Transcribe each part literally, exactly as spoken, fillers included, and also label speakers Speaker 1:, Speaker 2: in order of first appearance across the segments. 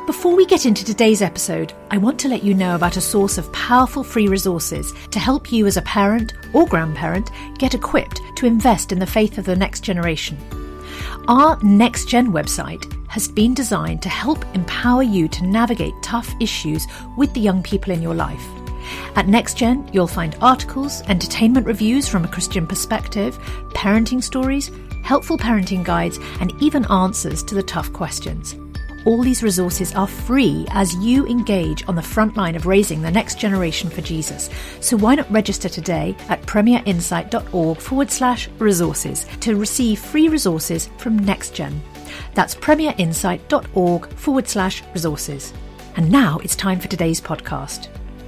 Speaker 1: Before we get into today's episode, I want to let you know about a source of powerful free resources to help you as a parent or grandparent get equipped to invest in the faith of the next generation. Our Next Gen website has been designed to help empower you to navigate tough issues with the young people in your life. At NextGen, you'll find articles, entertainment reviews from a Christian perspective, parenting stories, helpful parenting guides, and even answers to the tough questions. All these resources are free as you engage on the front line of raising the next generation for Jesus. So why not register today at premierinsight.org forward slash resources to receive free resources from NextGen. That's premierinsight.org forward slash resources. And now it's time for today's podcast.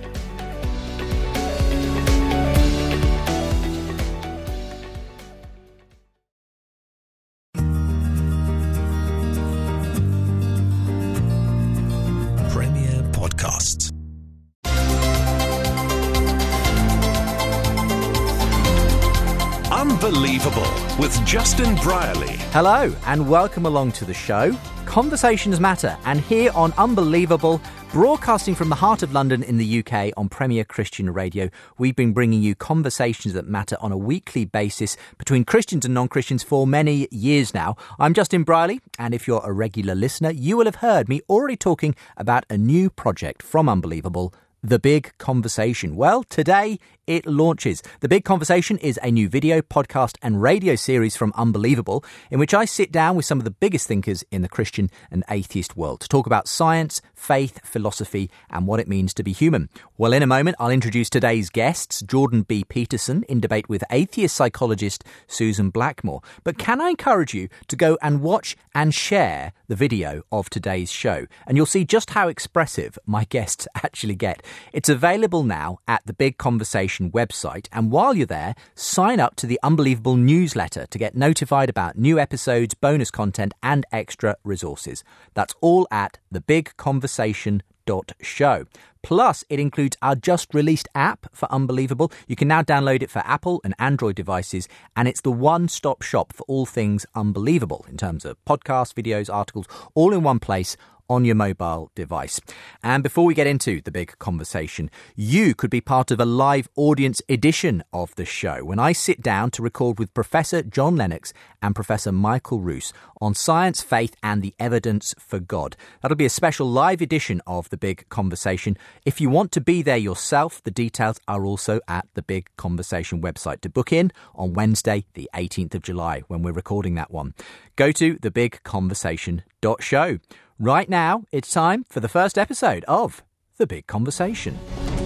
Speaker 2: Unbelievable with Justin Brierley.
Speaker 3: Hello and welcome along to the show. Conversations matter, and here on Unbelievable, broadcasting from the heart of London in the U K on Premier Christian Radio, we've been bringing you conversations that matter on a weekly basis between Christians and non-Christians for many years now. I'm Justin Brierley, and if you're a regular listener, you will have heard me already talking about a new project from Unbelievable, The Big Conversation. Well, today it launches. The Big Conversation is a new video, podcast and radio series from Unbelievable in which I sit down with some of the biggest thinkers in the Christian and atheist world to talk about science, faith, philosophy and what it means to be human. Well, in a moment, I'll introduce today's guests, Jordan B. Peterson, in debate with atheist psychologist Susan Blackmore. But can I encourage you to go and watch and share the video of today's show? And you'll see just how expressive my guests actually get. It's available now at the Big Conversation website, and while you're there, sign up to the Unbelievable newsletter to get notified about new episodes, bonus content and extra resources. That's all at the big conversation dot show. Plus, it includes our just released app for Unbelievable. You can now download it for Apple and Android devices, and it's the one-stop shop for all things Unbelievable in terms of podcasts, videos, articles, all in one place on your mobile device. And before we get into the Big Conversation, you could be part of a live audience edition of the show when I sit down to record with Professor John Lennox and Professor Michael Roos on science, faith and the evidence for God. That'll be a special live edition of the Big Conversation. If you want to be there yourself, the details are also at the Big Conversation website to book in on Wednesday, the eighteenth of July, when we're recording that one. Go to the big conversation dot show. Right now, it's time for the first episode of The Big Conversation.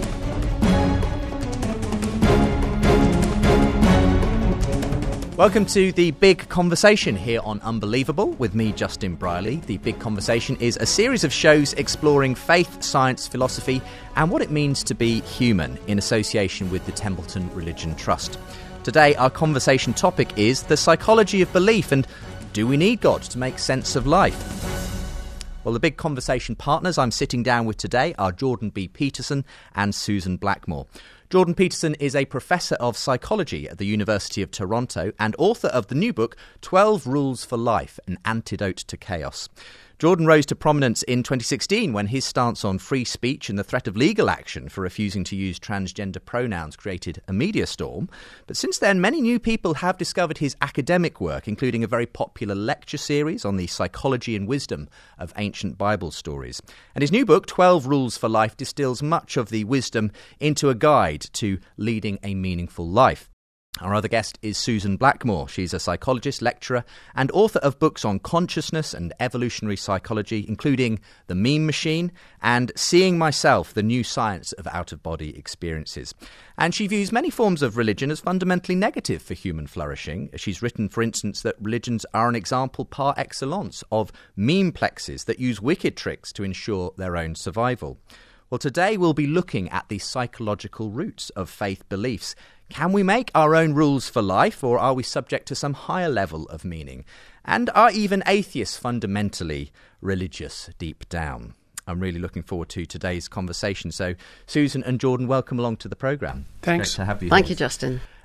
Speaker 3: Welcome to The Big Conversation here on Unbelievable with me, Justin Brierley. The Big Conversation is a series of shows exploring faith, science, philosophy and what it means to be human in association with the Templeton Religion Trust. Today, our conversation topic is the psychology of belief and do we need God to make sense of life? Well, the Big Conversation partners I'm sitting down with today are Jordan B. Peterson and Susan Blackmore. Jordan Peterson is a professor of psychology at the University of Toronto and author of the new book, twelve Rules for Life, An Antidote to Chaos. Jordan rose to prominence in twenty sixteen when his stance on free speech and the threat of legal action for refusing to use transgender pronouns created a media storm. But since then, many new people have discovered his academic work, including a very popular lecture series on the psychology and wisdom of ancient Bible stories. And his new book, twelve Rules for Life, distills much of the wisdom into a guide to leading a meaningful life. Our other guest is Susan Blackmore. She's a psychologist, lecturer, and author of books on consciousness and evolutionary psychology, including The Meme Machine and Seeing Myself, the New Science of Out-of-Body Experiences. And she views many forms of religion as fundamentally negative for human flourishing. She's written, for instance, that religions are an example par excellence of memeplexes that use wicked tricks to ensure their own survival. Well, today we'll be looking at the psychological roots of faith beliefs. Can we make our own rules for life, or are we subject to some higher level of meaning? And are even atheists fundamentally religious deep down? I'm really looking forward to today's conversation. So, Susan and Jordan, welcome along to the programme.
Speaker 4: Thanks.
Speaker 3: Great to have you.
Speaker 5: Thank
Speaker 3: here.
Speaker 5: you, Justin.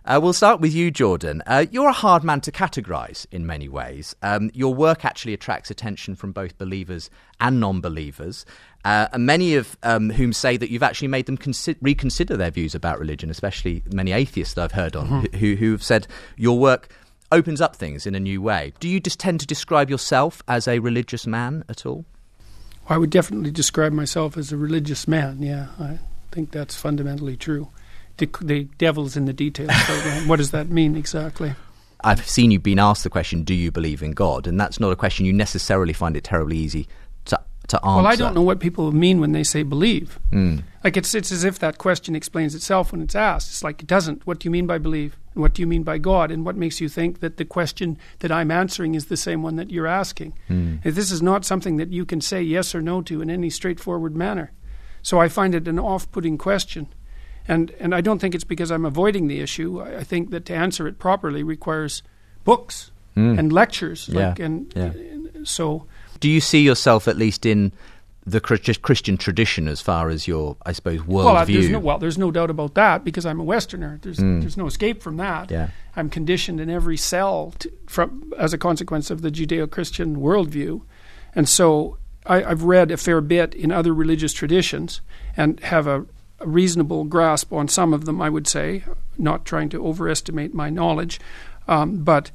Speaker 3: Uh, we'll start with you, Jordan. Uh, you're a hard man to categorise in many ways. Um, your work actually attracts attention from both believers and non-believers, uh, and many of um, whom say that you've actually made them consi- reconsider their views about religion, especially many atheists that I've heard on, mm-hmm. who, who have said your work opens up things in a new way. Do you just tend to describe yourself as a religious man at all?
Speaker 4: I would definitely describe myself as a religious man, yeah. I think that's fundamentally true. The, the devil's in the details. So what does that mean exactly?
Speaker 3: I've seen you being asked the question, do you believe in God? And that's not a question you necessarily find it terribly easy to, to answer.
Speaker 4: Well, I don't know what people mean when they say believe.
Speaker 3: Mm.
Speaker 4: Like it's it's as if that question explains itself when it's asked. It's like it doesn't. What do you mean by believe? And what do you mean by God? And what makes you think that the question that I'm answering is the same one that you're asking?
Speaker 3: Mm.
Speaker 4: If this is not something that you can say yes or no to in any straightforward manner. So I find it an off-putting question. And and I don't think it's because I'm avoiding the issue. I, I think that to answer it properly requires books mm. and lectures.
Speaker 3: Yeah.
Speaker 4: Like, and,
Speaker 3: yeah.
Speaker 4: and so,
Speaker 3: do you see yourself at least in the Christian tradition as far as your, I suppose, worldview?
Speaker 4: Well, there's no, well, there's no doubt about that because I'm a Westerner. There's
Speaker 3: mm.
Speaker 4: there's no escape from that.
Speaker 3: Yeah.
Speaker 4: I'm conditioned in every cell to, from as a consequence of the Judeo-Christian worldview, and so I, I've read a fair bit in other religious traditions and have a a reasonable grasp on some of them, I would say, not trying to overestimate my knowledge, um, but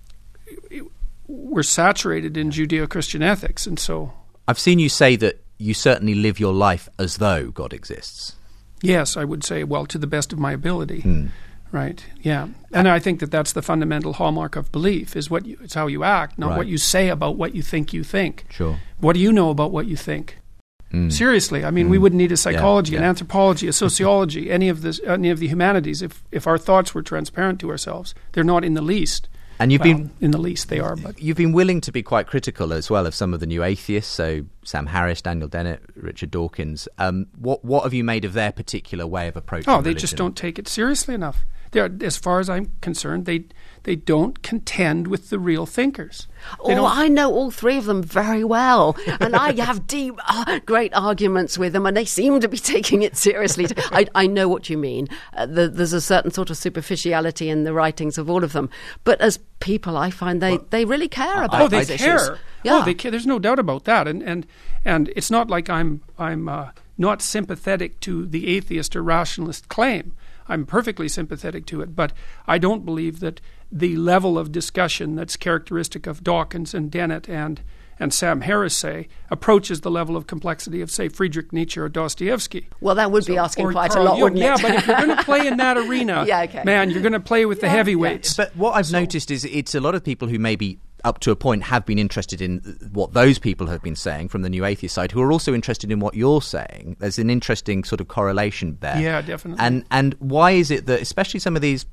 Speaker 4: we're saturated in Judeo-Christian ethics, and so...
Speaker 3: I've seen you say that you certainly live your life as though God exists.
Speaker 4: Yes, I would say, well, to the best of my ability,
Speaker 3: mm.
Speaker 4: right, yeah. And I think that that's the fundamental hallmark of belief, is what you, it's how you act, not
Speaker 3: right.
Speaker 4: what you say about what you think you think.
Speaker 3: Sure.
Speaker 4: What do you know about what you think?
Speaker 3: Mm.
Speaker 4: Seriously, I mean,
Speaker 3: mm.
Speaker 4: we wouldn't need a psychology,
Speaker 3: yeah,
Speaker 4: an
Speaker 3: yeah.
Speaker 4: anthropology, a sociology, any of this, any of the humanities. If if our thoughts were transparent to ourselves, they're not in the least.
Speaker 3: And you've
Speaker 4: well,
Speaker 3: been
Speaker 4: in the least they are, but
Speaker 3: you've been willing to be quite critical as well of some of the new atheists. So Sam Harris, Daniel Dennett, Richard Dawkins. Um, what what have you made of their particular way of approaching?
Speaker 4: Oh, they
Speaker 3: religion?
Speaker 4: just don't take it seriously enough. They're, as far as I'm concerned, they they don't contend with the real thinkers. They
Speaker 5: Oh, I know all three of them very well, and I have deep, uh, great arguments with them, and they seem to be taking it seriously. I, I know what you mean. Uh, the, there's a certain sort of superficiality in the writings of all of them, but as people, I find they, well, they really care about
Speaker 4: oh, they
Speaker 5: these
Speaker 4: care.
Speaker 5: issues. Yeah.
Speaker 4: Oh, they care. There's no doubt about that, and and and it's not like I'm I'm uh, not sympathetic to the atheist or rationalist claim. I'm perfectly sympathetic to it, but I don't believe that the level of discussion that's characteristic of Dawkins and Dennett and, and Sam Harris, say, approaches the level of complexity of, say, Friedrich Nietzsche or Dostoevsky.
Speaker 5: Well, that would
Speaker 4: so,
Speaker 5: be asking quite
Speaker 4: Carl
Speaker 5: a lot,
Speaker 4: Jung.
Speaker 5: wouldn't it?
Speaker 4: Yeah, but if you're going to play in that arena,
Speaker 5: yeah, okay.
Speaker 4: man, you're going to play with the
Speaker 5: yeah,
Speaker 4: heavyweights.
Speaker 3: But what I've
Speaker 4: so,
Speaker 3: noticed is it's a lot of people who maybe up to a point have been interested in what those people have been saying from the new atheist side, who are also interested in what you're saying. There's an interesting sort of correlation there.
Speaker 4: Yeah, definitely.
Speaker 3: And and why is it that especially some of these,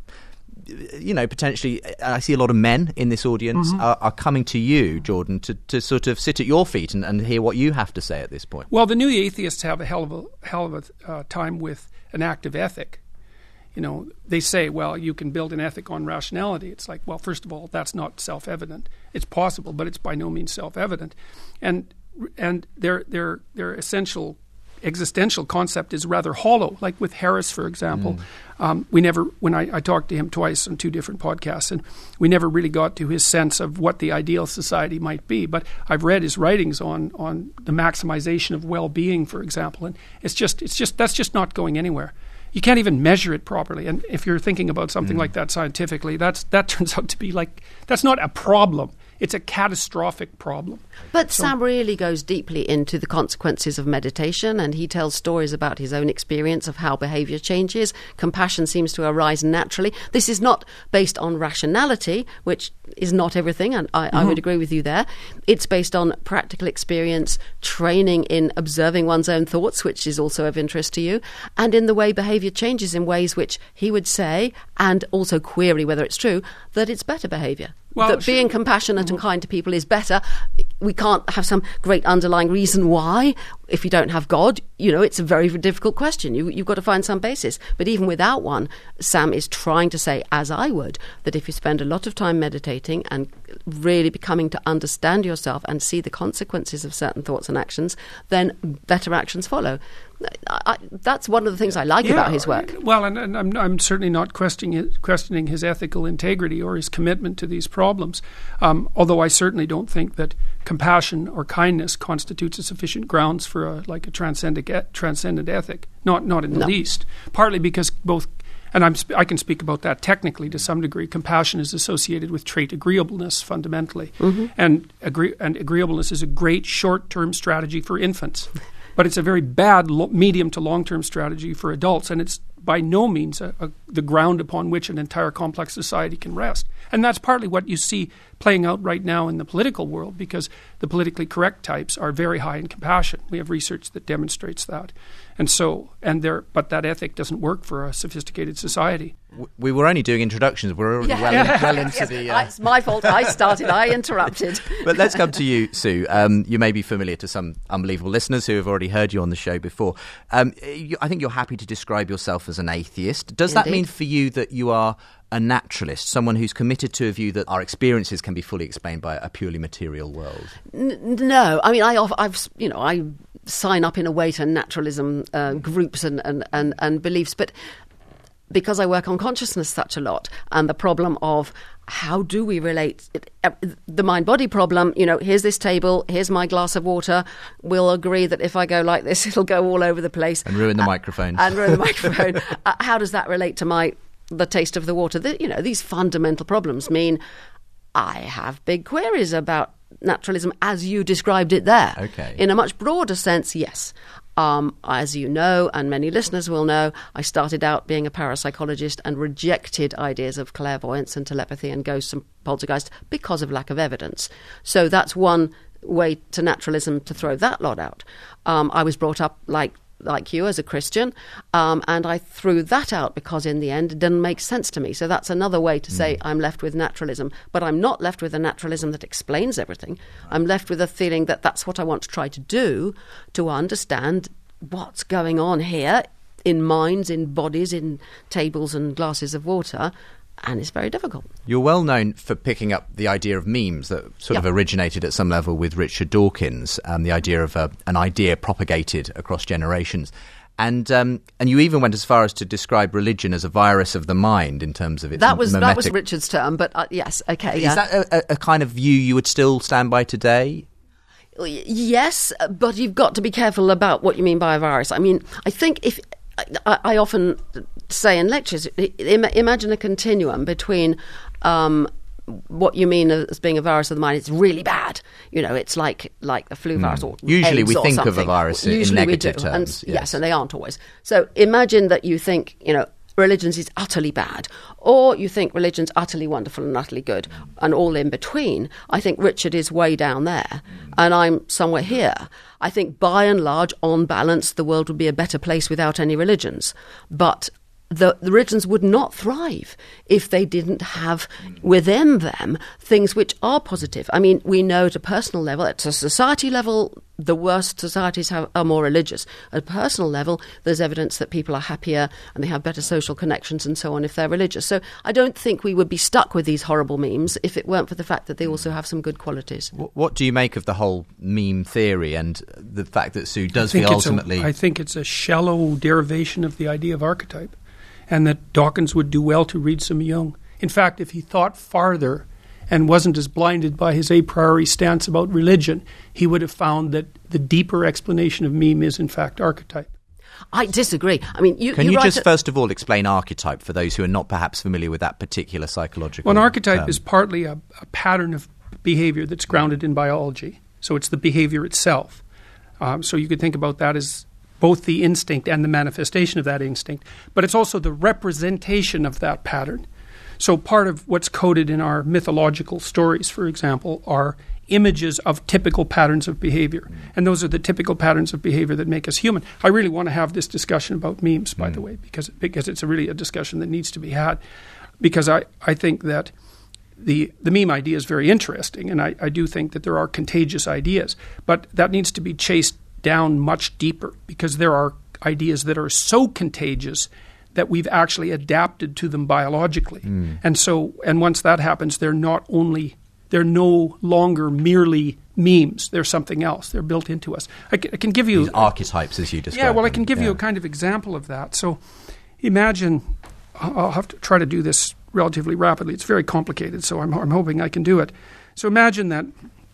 Speaker 3: you know, potentially, I see a lot of men in this audience
Speaker 4: mm-hmm.
Speaker 3: are, are coming to you, Jordan, to, to sort of sit at your feet and, and hear what you have to say at this point?
Speaker 4: Well, the new atheists have a hell of a, hell of a uh, time with an active ethic. You know, they say, well, you can build an ethic on rationality. It's like, well, first of all, that's not self-evident. It's possible, but it's by no means self-evident. And and their their their essential existential concept is rather hollow. Like with Harris, for example, mm. um, we never, when I, I talked to him twice on two different podcasts, and we never really got to his sense of what the ideal society might be. But I've read his writings on on the maximization of well-being, for example, and it's just it's just that's just not going anywhere. You can't even measure it properly. And if you're thinking about something mm. like that scientifically, that's that turns out to be like, that's not a problem. It's a catastrophic problem.
Speaker 5: But
Speaker 4: so,
Speaker 5: Sam really goes deeply into the consequences of meditation, and he tells stories about his own experience of how behaviour changes. Compassion seems to arise naturally. This is not based on rationality, which is not everything, and I, mm-hmm. I would agree with you there. It's based on practical experience, training in observing one's own thoughts, which is also of interest to you, and in the way behaviour changes in ways which he would say, and also query whether it's true, that it's better behaviour.
Speaker 4: Well,
Speaker 5: that being compassionate mm-hmm. and kind to people is better. We can't have some great underlying reason why. if you don't have God, you know, it's a very difficult question. You, you've got to find some basis. But even without one, Sam is trying to say, as I would, that if you spend a lot of time meditating and really becoming to understand yourself and see the consequences of certain thoughts and actions, then better actions follow. I, that's one of the things I like
Speaker 4: yeah,
Speaker 5: about his work.
Speaker 4: Well, and, and I'm, I'm certainly not questioning his, questioning his ethical integrity or his commitment to these problems, um, although I certainly don't think that compassion or kindness constitutes a sufficient grounds for a, like a transcendent, transcendent ethic. Not not in the
Speaker 5: no.
Speaker 4: least. Partly because both, and I'm I can speak about that technically to some degree. Compassion is associated with trait agreeableness fundamentally, mm-hmm. and agree, and agreeableness is a great short-term strategy for infants. But it's a very bad lo- medium to long-term strategy for adults, and it's by no means a, a, the ground upon which an entire complex society can rest. And that's partly what you see playing out right now in the political world, because the politically correct types are very high in compassion. We have research that demonstrates that. And so, and there, but that ethic doesn't work for a sophisticated society.
Speaker 3: We were only doing introductions. We're already yeah. well, in, well into
Speaker 5: yes,
Speaker 3: the... Uh...
Speaker 5: It's my fault. I started. I interrupted.
Speaker 3: But let's come to you, Sue. Um, you may be familiar to some Unbelievable listeners who have already heard you on the show before. Um, you, I think you're happy to describe yourself as an atheist. Does
Speaker 5: Indeed.
Speaker 3: that mean for you that you are a naturalist, someone who's committed to a view that our experiences can be fully explained by a purely material world?
Speaker 5: N- no. I mean, I, I've, you know, I sign up in a way to naturalism uh, groups and, and, and, and beliefs, but because I work on consciousness such a lot and the problem of how do we relate the mind-body problem, you know, here's this table, here's my glass of water, we'll agree that if I go like this, it'll go all over the place.
Speaker 3: And ruin the
Speaker 5: uh,
Speaker 3: microphone.
Speaker 5: And ruin the microphone. uh, how does that relate to my the taste of the water? The, you know, these fundamental problems mean I have big queries about naturalism as you described it there.
Speaker 3: Okay.
Speaker 5: In a much broader sense, yes. Um, as you know, and many listeners will know, I started out being a parapsychologist and rejected ideas of clairvoyance and telepathy and ghosts and poltergeists because of lack of evidence. So that's one way to naturalism, to throw that lot out. Um, I was brought up like like you as a Christian, um, and I threw that out because in the end it didn't make sense to me. So that's another way to say mm. I'm left with naturalism, but I'm not left with a naturalism that explains everything. I'm left with a feeling that that's what I want to try to do, to understand what's going on here in minds, in bodies, in tables and glasses of water. And it's very difficult.
Speaker 3: You're well known for picking up the idea of memes that sort yep. of originated at some level with Richard Dawkins, um, the idea of a, an idea propagated across generations. And um, and you even went as far as to describe religion as a virus of the mind in terms of its
Speaker 5: that was
Speaker 3: mimetic...
Speaker 5: that was Richard's term, but uh, yes, okay.
Speaker 3: Is
Speaker 5: yeah.
Speaker 3: that a, a kind of view you would still stand by today?
Speaker 5: Yes, but you've got to be careful about what you mean by a virus. I mean, I think if... I, I often say in lectures, imagine a continuum between um, what you mean as being a virus of the mind. It's really bad. You know, it's like like the flu virus or
Speaker 3: Usually
Speaker 5: AIDS
Speaker 3: we
Speaker 5: or
Speaker 3: think
Speaker 5: something.
Speaker 3: of a virus in
Speaker 5: Usually
Speaker 3: negative
Speaker 5: we do.
Speaker 3: terms.
Speaker 5: And,
Speaker 3: yes.
Speaker 5: yes, and they aren't always. So imagine that you think, you know, religions is utterly bad, or you think religion's utterly wonderful and utterly good, and all in between. I think Richard is way down there, and I'm somewhere here. I think by and large, on balance, the world would be a better place without any religions. But the, the religions would not thrive if they didn't have within them things which are positive. I mean, we know at a personal level, at a society level, the worst societies have, are more religious. At a personal level, there's evidence that people are happier and they have better social connections and so on if they're religious. So I don't think we would be stuck with these horrible memes if it weren't for the fact that they also have some good qualities.
Speaker 3: What, what do you make of the whole meme theory and the fact that Sue does feel ultimately...
Speaker 4: A, I think it's a shallow derivation of the idea of archetype, and that Dawkins would do well to read some Jung. In fact, if he thought farther and wasn't as blinded by his a priori stance about religion, he would have found that the deeper explanation of meme is, in fact, archetype.
Speaker 5: I disagree. I mean, you
Speaker 3: Can
Speaker 5: you,
Speaker 3: you
Speaker 5: write
Speaker 3: just
Speaker 5: a-
Speaker 3: first of all explain archetype for those who are not perhaps familiar with that particular psychological
Speaker 4: Well, an archetype
Speaker 3: term?
Speaker 4: is partly a, a pattern of behavior that's grounded in biology. So it's the behavior itself. Um, so you could think about that as both the instinct and the manifestation of that instinct, but it's also the representation of that pattern. So part of what's coded in our mythological stories, for example, are images of typical patterns of behavior. And those are the typical patterns of behavior that make us human. I really want to have this discussion about memes, by mm. the way, because because it's a really a discussion that needs to be had. Because I, I think that the the meme idea is very interesting, and I, I do think that there are contagious ideas, but that needs to be chased down much deeper, because there are ideas that are so contagious that we've actually adapted to them biologically. Mm. And so, and once that happens, they're not only, they're no longer merely memes. They're something else. They're built into us. I can, I can give you...
Speaker 3: These archetypes, as you described.
Speaker 4: Yeah, well, I can
Speaker 3: them.
Speaker 4: give
Speaker 3: yeah.
Speaker 4: you a kind of example of that. So imagine, I'll have to try to do this relatively rapidly. It's very complicated, so I'm, I'm hoping I can do it. So imagine that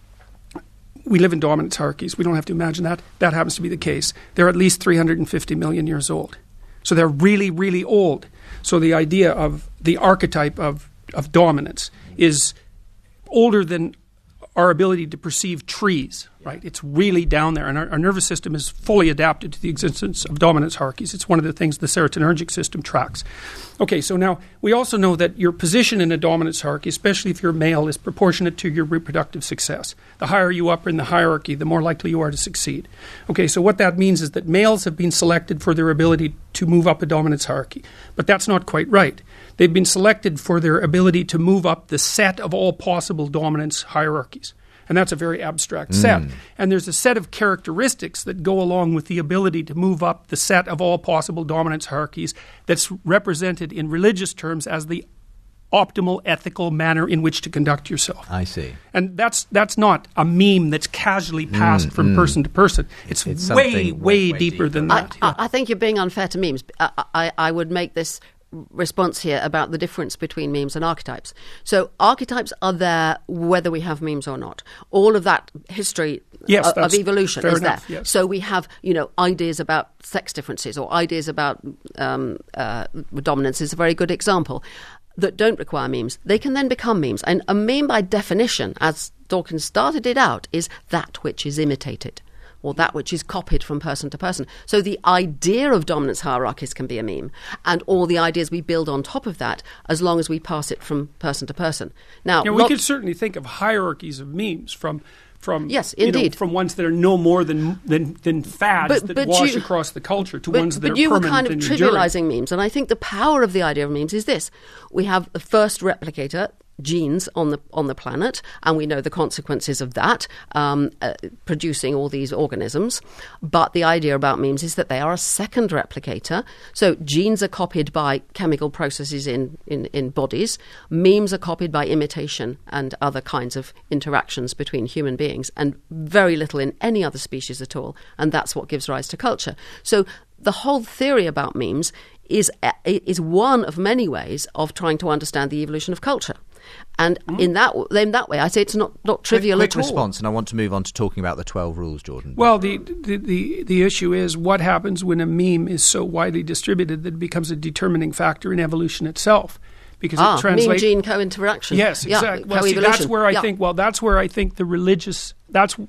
Speaker 4: we live in dominance hierarchies. We don't have to imagine that. That happens to be the case. They're at least three hundred fifty million years old. So they're really, really old. So the idea of the archetype of, of dominance is older than our ability to perceive trees, right? It's really down there. And our, our nervous system is fully adapted to the existence of dominance hierarchies. It's one of the things the serotonergic system tracks. Okay, so now we also know that your position in a dominance hierarchy, especially if you're male, is proportionate to your reproductive success. The higher you up in the hierarchy, the more likely you are to succeed. Okay, so what that means is that males have been selected for their ability to move up a dominance hierarchy. But that's not quite right. They've been selected for their ability to move up the set of all possible dominance hierarchies. And that's a very abstract mm. set. And there's a set of characteristics that go along with the ability to move up the set of all possible dominance hierarchies that's represented in religious terms as the optimal ethical manner in which to conduct yourself.
Speaker 3: I see.
Speaker 4: And that's that's not a meme that's casually passed mm, from mm. person to person. It's, it's way, way, way deeper, deeper than that.
Speaker 5: I,
Speaker 4: yeah.
Speaker 5: I think you're being unfair to memes. I, I, I would make this response here about the difference between memes and archetypes. So archetypes are there whether we have memes or not. All of that history
Speaker 4: yes,
Speaker 5: of, of evolution is
Speaker 4: enough,
Speaker 5: there.
Speaker 4: Yes.
Speaker 5: So we have, you know, ideas about sex differences or ideas about um, uh, dominance is a very good example that don't require memes. They can then become memes. And a meme by definition, as Dawkins started it out, is that which is imitated, or that which is copied from person to person. So the idea of dominance hierarchies can be a meme, and all the ideas we build on top of that, as long as we pass it from person to person. Now,
Speaker 4: yeah, we lot- could certainly think of hierarchies of memes from from
Speaker 5: yes,
Speaker 4: you
Speaker 5: indeed,
Speaker 4: know, from ones that are no more than than, than fads
Speaker 5: but,
Speaker 4: that
Speaker 5: but
Speaker 4: wash
Speaker 5: you,
Speaker 4: across the culture to
Speaker 5: but,
Speaker 4: ones that
Speaker 5: but
Speaker 4: are
Speaker 5: you
Speaker 4: permanent
Speaker 5: were kind of
Speaker 4: and
Speaker 5: trivializing
Speaker 4: enduring.
Speaker 5: memes, and I think the power of the idea of memes is this: we have the first replicator, genes on the on the planet, and we know the consequences of that, um, uh, producing all these organisms. But the idea about memes is that they are a second replicator. So genes are copied by chemical processes in, in, in bodies. Memes are copied by imitation and other kinds of interactions between human beings, and very little in any other species at all. And that's what gives rise to culture. So the whole theory about memes is is one of many ways of trying to understand the evolution of culture. And mm. in that in that way, I say it's not, not trivial
Speaker 3: quick,
Speaker 5: at
Speaker 3: quick
Speaker 5: all.
Speaker 3: response, and I want to move on to talking about the twelve rules, Jordan.
Speaker 4: Well, the, the, the, the issue is what happens when a meme is so widely distributed that it becomes a determining factor in evolution itself. Because
Speaker 5: ah,
Speaker 4: it translates
Speaker 5: meme-gene co-interaction.
Speaker 4: Yes, exactly.
Speaker 5: Yeah,
Speaker 4: well, see, that's where I
Speaker 5: yeah.
Speaker 4: think. Well, that's where I think the religious. That's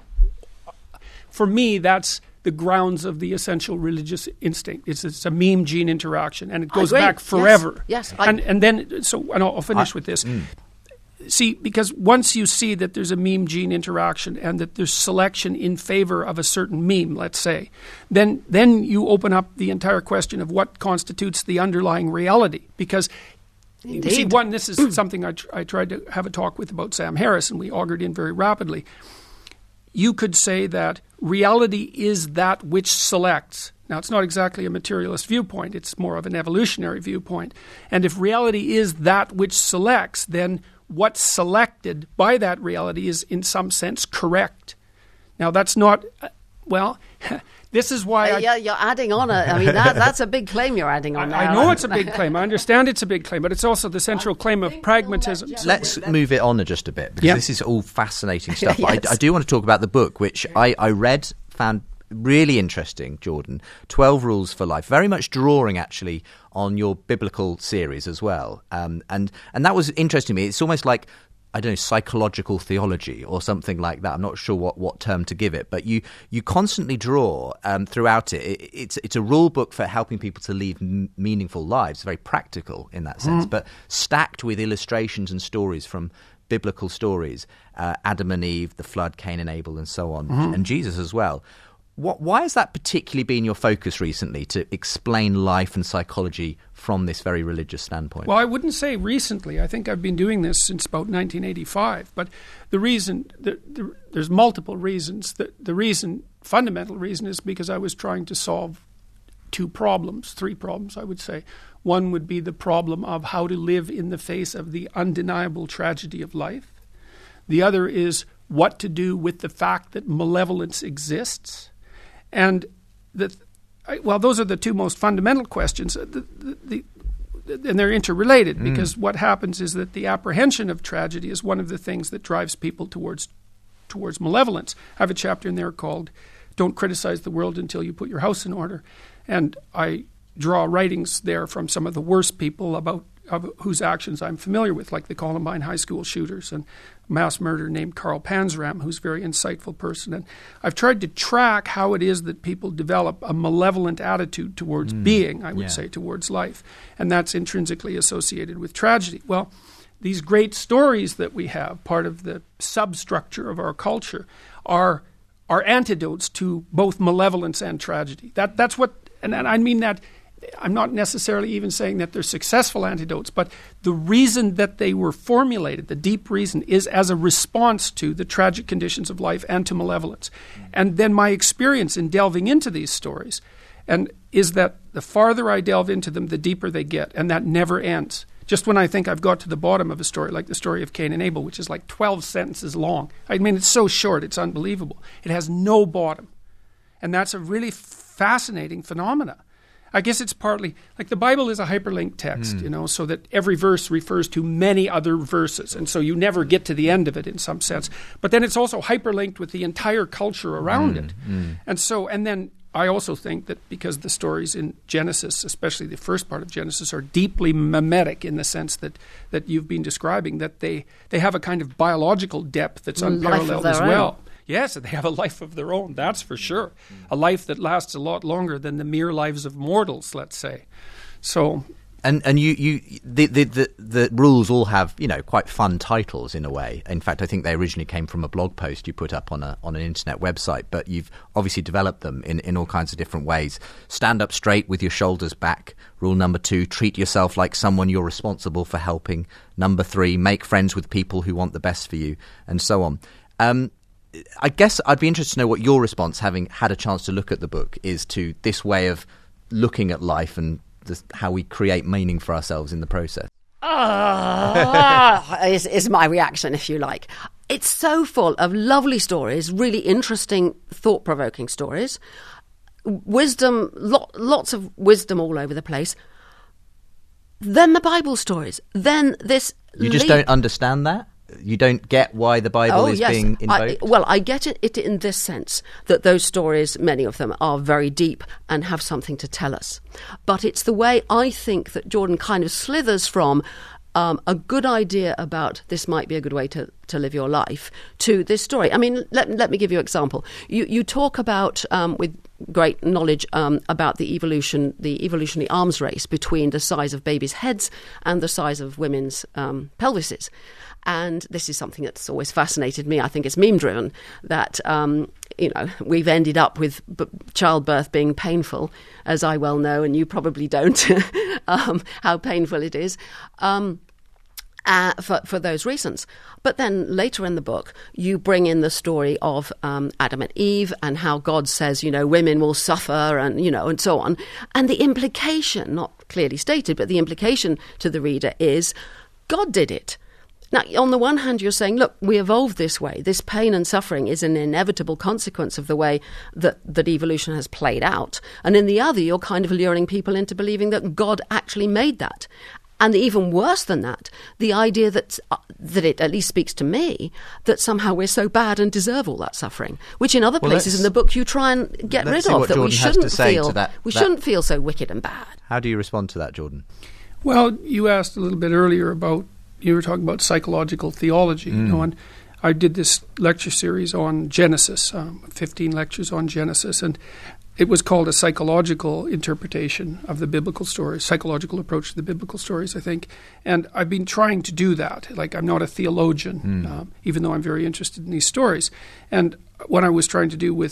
Speaker 4: for me. That's the grounds of the essential religious instinct. It's, it's a meme gene interaction, and it goes back forever.
Speaker 5: Yes, yes
Speaker 4: and and then so and I'll, I'll finish I, with this. Mm. See, because once you see that there's a meme gene interaction and that there's selection in favor of a certain meme, let's say, then then you open up the entire question of what constitutes the underlying reality. Because
Speaker 5: Indeed.
Speaker 4: see, one, this is something I, tr- I tried to have a talk with about Sam Harris, and we augured in very rapidly. You could say that reality is that which selects. Now, it's not exactly a materialist viewpoint. It's more of an evolutionary viewpoint. And if reality is that which selects, then what's selected by that reality is, in some sense, correct. Now, that's not, uh, well, this is why
Speaker 5: uh,
Speaker 4: I...
Speaker 5: Yeah, you're adding on a, I mean, that, that's a big claim you're adding on
Speaker 4: I,
Speaker 5: now.
Speaker 4: I know it's a big claim. I understand it's a big claim, but it's also the central claim of pragmatism.
Speaker 3: Let's move it on just a bit, because
Speaker 4: yeah.
Speaker 3: this is all fascinating stuff.
Speaker 5: Yes.
Speaker 3: I, I do want to talk about the book, which I, I read, found really interesting, Jordan. twelve Rules for Life. Very much drawing, actually, on your biblical series as well. Um, and, and that was interesting to me. It's almost like, I don't know, psychological theology or something like that. I'm not sure what, what term to give it. But you you constantly draw um, throughout it. it. It's it's a rule book for helping people to lead m- meaningful lives. Very practical in that sense, mm. but stacked with illustrations and stories from biblical stories. Uh, Adam and Eve, the flood, Cain and Abel, and so on. Mm-hmm. And Jesus as well. What, why has that particularly been your focus recently, to explain life and psychology from this very religious standpoint?
Speaker 4: Well, I wouldn't say recently. I think I've been doing this since about nineteen eighty-five. But the reason, the, the, there's multiple reasons. The, the reason, fundamental reason, is because I was trying to solve two problems, three problems, I would say. One would be the problem of how to live in the face of the undeniable tragedy of life. The other is what to do with the fact that malevolence exists. And the, well, those are the two most fundamental questions, the, the, the, and they're interrelated, mm. because what happens is that the apprehension of tragedy is one of the things that drives people towards towards malevolence. I have a chapter in there called "Don't Criticize the World Until You Put Your House in Order," and I draw writings there from some of the worst people about of whose actions I'm familiar with, like the Columbine High School shooters and mass murderer named Carl Panzram, who's a very insightful person. And I've tried to track how it is that people develop a malevolent attitude towards mm. being, I would yeah. say, towards life. And that's intrinsically associated with tragedy. Well, these great stories that we have, part of the substructure of our culture, are are antidotes to both malevolence and tragedy. That That's what, and, and I mean that, I'm not necessarily even saying that they're successful antidotes, but the reason that they were formulated, the deep reason, is as a response to the tragic conditions of life and to malevolence. Mm. And then my experience in delving into these stories and is that the farther I delve into them, the deeper they get, and that never ends. Just when I think I've got to the bottom of a story, like the story of Cain and Abel, which is like twelve sentences long. I mean, it's so short, it's unbelievable. It has no bottom. And that's a really fascinating phenomena. I guess it's partly, like the Bible is a hyperlinked text, mm. you know, so that every verse refers to many other verses. And so you never get to the end of it in some sense. But then it's also hyperlinked with the entire culture around mm. it. Mm. And so, and then I also think that because the stories in Genesis, especially the first part of Genesis, are deeply mimetic in the sense that, that you've been describing, that they, they have a kind of biological depth that's unparalleled as well. Own. Yes, they have a life of their own, that's for sure. A life that lasts a lot longer than the mere lives of mortals, let's say. So,
Speaker 3: and and you, you the, the, the, the rules all have, you know, quite fun titles in a way. In fact, I think they originally came from a blog post you put up on a on an internet website, but you've obviously developed them in, in all kinds of different ways. Stand up straight with your shoulders back. Rule number two, treat yourself like someone you're responsible for helping. Number three, make friends with people who want the best for you, and so on. Um, I guess I'd be interested to know what your response, having had a chance to look at the book, is to this way of looking at life and this, how we create meaning for ourselves in the process.
Speaker 5: Ah, is, is my reaction, if you like. It's so full of lovely stories, really interesting, thought-provoking stories. Wisdom, lo- lots of wisdom all over the place. Then the Bible stories. Then this...
Speaker 3: You just
Speaker 5: leap-
Speaker 3: don't understand that? You don't get why the Bible
Speaker 5: oh,
Speaker 3: is
Speaker 5: yes.
Speaker 3: being invoked?
Speaker 5: I, well, I get it, it in this sense, that those stories, many of them, are very deep and have something to tell us. But it's the way I think that Jordan kind of slithers from um, a good idea about this might be a good way to, to live your life to this story. I mean, let, let me give you an example. You, you talk about, um, with great knowledge, um, about the evolution, the evolutionary arms race between the size of babies' heads and the size of women's um, pelvises. And this is something that's always fascinated me. I think it's meme-driven that, um, you know, we've ended up with b- childbirth being painful, as I well know, and you probably don't, um, how painful it is. Um, Uh, for, for those reasons. But then later in the book, you bring in the story of um, Adam and Eve and how God says, you know, women will suffer and, you know, and so on. And the implication, not clearly stated, but the implication to the reader is God did it. Now, on the one hand, you're saying, look, we evolved this way. This pain and suffering is an inevitable consequence of the way that, that evolution has played out. And in the other, you're kind of luring people into believing that God actually made that. And even worse than that, the idea that uh, that it at least speaks to me that somehow we're so bad and deserve all that suffering, which in other
Speaker 3: well,
Speaker 5: places in the book you try and get rid of. That
Speaker 3: Jordan
Speaker 5: we shouldn't feel
Speaker 3: that,
Speaker 5: we
Speaker 3: that.
Speaker 5: shouldn't feel so wicked and bad.
Speaker 3: How do you respond to that, Jordan?
Speaker 4: Well, you asked a little bit earlier about you were talking about psychological theology, mm. you know, and I did this lecture series on Genesis, um, fifteen lectures on Genesis, and it was called a psychological interpretation of the biblical stories, psychological approach to the biblical stories, I think. And I've been trying to do that. Like, I'm not a theologian, mm. um, even though I'm very interested in these stories. And what I was trying to do with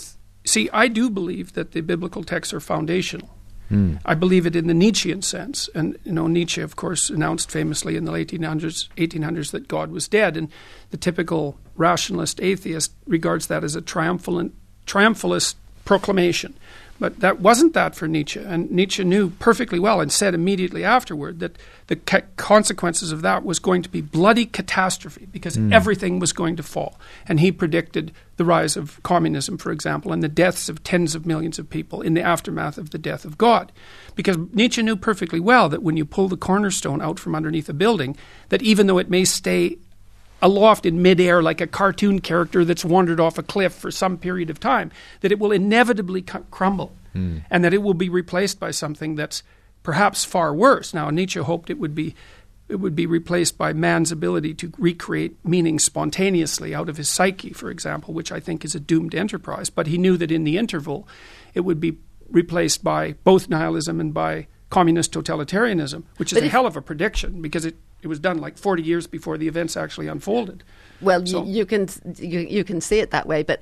Speaker 4: see, I do believe that the biblical texts are foundational.
Speaker 3: Mm.
Speaker 4: I believe it in the Nietzschean sense. And, you know, Nietzsche, of course, announced famously in the late eighteen hundreds that God was dead. And the typical rationalist atheist regards that as a triumphant, triumphalist proclamation. But that wasn't that for Nietzsche. And Nietzsche knew perfectly well and said immediately afterward that the ca- consequences of that was going to be bloody catastrophe because mm. everything was going to fall. And he predicted the rise of communism, for example, and the deaths of tens of millions of people in the aftermath of the death of God. Because Nietzsche knew perfectly well that when you pull the cornerstone out from underneath a building, that even though it may stay aloft in midair like a cartoon character that's wandered off a cliff for some period of time, that it will inevitably cu- crumble mm. and that it will be replaced by something that's perhaps far worse. Now, Nietzsche hoped it would be it would be replaced by man's ability to recreate meaning spontaneously out of his psyche, for example, which I think is a doomed enterprise. But he knew that in the interval it would be replaced by both nihilism and by communist totalitarianism, which is but a hell of a prediction because it It was done like forty years before the events actually unfolded.
Speaker 5: Well,
Speaker 4: so,
Speaker 5: you, you can you, you can see it that way, but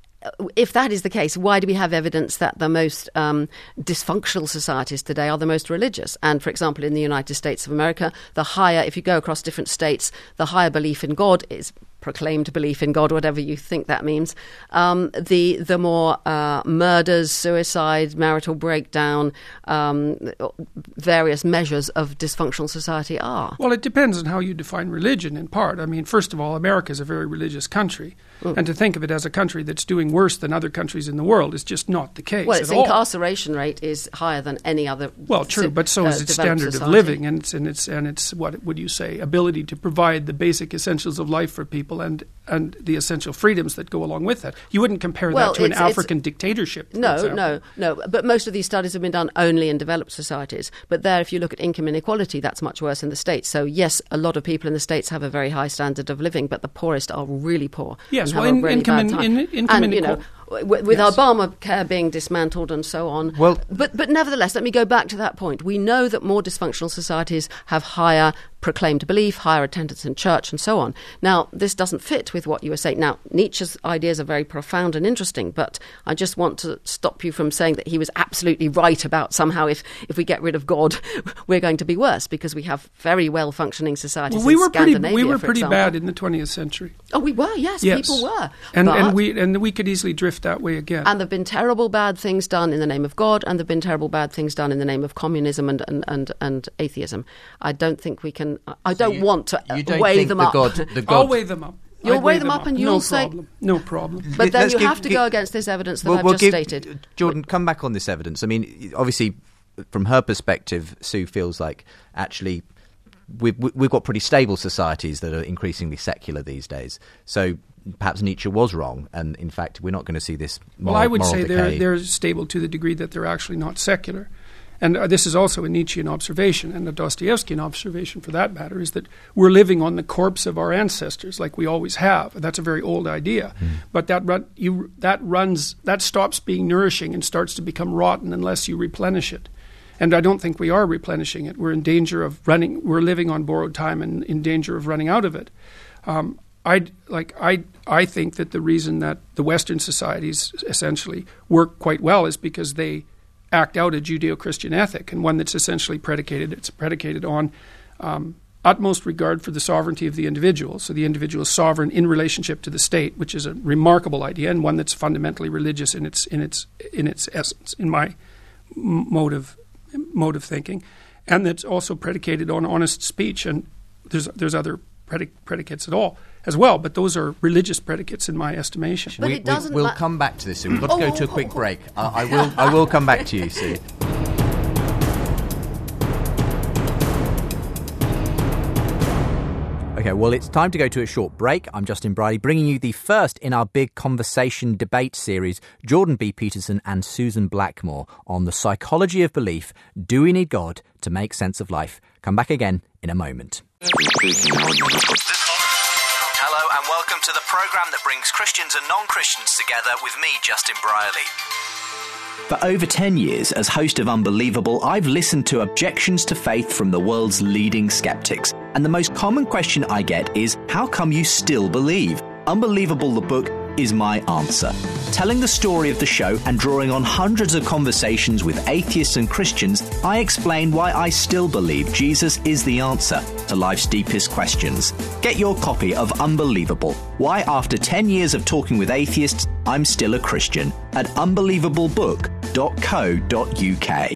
Speaker 5: if that is the case, why do we have evidence that the most um, dysfunctional societies today are the most religious? And, for example, in the United States of America, the higher, if you go across different states, the higher belief in God is proclaimed belief in God, whatever you think that means, um, the the more uh, murders, suicide, marital breakdown, um, various measures of dysfunctional society are.
Speaker 4: Well, it depends on how you define religion, in part. I mean, first of all, America is a very religious country. Mm. And to think of it as a country that's doing worse than other countries in the world is just not the case
Speaker 5: Well, its
Speaker 4: at all.
Speaker 5: incarceration rate is higher than any other
Speaker 4: Well, true, but so
Speaker 5: uh,
Speaker 4: is its standard
Speaker 5: society.
Speaker 4: of living and its, and its, and its, what would you say, ability to provide the basic essentials of life for people and, and the essential freedoms that go along with that. You wouldn't compare
Speaker 5: well,
Speaker 4: that to an
Speaker 5: it's,
Speaker 4: African
Speaker 5: it's,
Speaker 4: dictatorship, for
Speaker 5: No,
Speaker 4: example.
Speaker 5: no, no. But most of these studies have been done only in developed societies. But there, if you look at income inequality, that's much worse in the States. So, yes, a lot of people in the States have a very high standard of living, but the poorest are really poor.
Speaker 4: Yes,
Speaker 5: and
Speaker 4: well,
Speaker 5: have
Speaker 4: in,
Speaker 5: a really
Speaker 4: income,
Speaker 5: bad
Speaker 4: in,
Speaker 5: time.
Speaker 4: in, income
Speaker 5: and, you know, with, with
Speaker 4: yes.
Speaker 5: Obamacare being dismantled and so on.
Speaker 3: Well,
Speaker 5: but but nevertheless, let me go back to that point. We know that more dysfunctional societies have higher proclaimed belief, higher attendance in church, and so on. Now, this doesn't fit with what you were saying. Now, Nietzsche's ideas are very profound and interesting, but I just want to stop you from saying that he was absolutely right about somehow if, if we get rid of God, we're going to be worse, because we have very well-functioning societies
Speaker 4: well, we
Speaker 5: in
Speaker 4: were
Speaker 5: Scandinavia,
Speaker 4: pretty, We were
Speaker 5: for
Speaker 4: pretty
Speaker 5: example.
Speaker 4: bad in the twentieth century.
Speaker 5: Oh, we were, yes,
Speaker 4: yes.
Speaker 5: people were.
Speaker 4: And,
Speaker 5: but,
Speaker 4: and, we, and we could easily drift that way again.
Speaker 5: And there have been terrible bad things done in the name of God, and there have been terrible bad things done in the name of communism and, and, and, and atheism. I don't think we can... I don't
Speaker 3: so you,
Speaker 5: want to
Speaker 3: you don't
Speaker 5: weigh
Speaker 3: think
Speaker 5: them
Speaker 3: the
Speaker 5: up.
Speaker 3: God, the God,
Speaker 4: I'll weigh them up.
Speaker 5: You'll
Speaker 4: I'd
Speaker 5: weigh them up and you'll
Speaker 4: no
Speaker 5: say...
Speaker 4: Problem. No problem.
Speaker 5: But then
Speaker 3: Let's
Speaker 5: you
Speaker 3: give,
Speaker 5: have to
Speaker 3: give,
Speaker 5: go against this evidence that
Speaker 3: well,
Speaker 5: I've
Speaker 3: we'll
Speaker 5: just
Speaker 3: give,
Speaker 5: stated.
Speaker 3: Jordan, come back on this evidence. I mean, obviously, from her perspective, Sue feels like actually we've, we've got pretty stable societies that are increasingly secular these days. So perhaps Nietzsche was wrong, and in fact, we're not going to see this moral,
Speaker 4: well, I would
Speaker 3: moral
Speaker 4: say
Speaker 3: decay.
Speaker 4: they're, they're stable to the degree that they're actually not secular. And uh, this is also a Nietzschean observation, and a Dostoevskian observation for that matter, is that we're living on the corpse of our ancestors, like we always have. That's a very old idea. Mm. But that run, you, that runs, that stops being nourishing and starts to become rotten unless you replenish it. And I don't think we are replenishing it. We're in danger of running, we're living on borrowed time and in danger of running out of it. Um, I like I I think that the reason that the Western societies essentially work quite well is because they act out a Judeo-Christian ethic, and one that's essentially predicated it's predicated on um, utmost regard for the sovereignty of the individual. So the individual is sovereign in relationship to the state, which is a remarkable idea and one that's fundamentally religious in its in its in its essence, in my mode of mode of thinking, and that's also predicated on honest speech. And there's there's other predic- predicates at all as well, but those are religious predicates in my estimation.
Speaker 5: But
Speaker 3: we,
Speaker 5: it doesn't
Speaker 3: we, we'll
Speaker 5: ma-
Speaker 3: come back to this, Sue. We've got to
Speaker 5: oh,
Speaker 3: go to a quick break. Uh, I will I will come back to you, Sue. Okay, well, it's time to go to a short break. I'm Justin Briley, bringing you the first in our big conversation debate series, Jordan B. Peterson and Susan Blackmore, on the psychology of belief. Do we need God to make sense of life? Come back again in a moment.
Speaker 6: Hello and welcome to the programme that brings Christians and non-Christians together with me, Justin Briley.
Speaker 7: For over ten years, as host of Unbelievable, I've listened to objections to faith from the world's leading skeptics. And the most common question I get is, how come you still believe? Unbelievable, the book, is my answer. Telling the story of the show and drawing on hundreds of conversations with atheists and Christians, I explain why I still believe Jesus is the answer to life's deepest questions. Get your copy of Unbelievable, Why After ten years of Talking with Atheists, I'm Still a Christian, at unbelievable book dot co dot uk.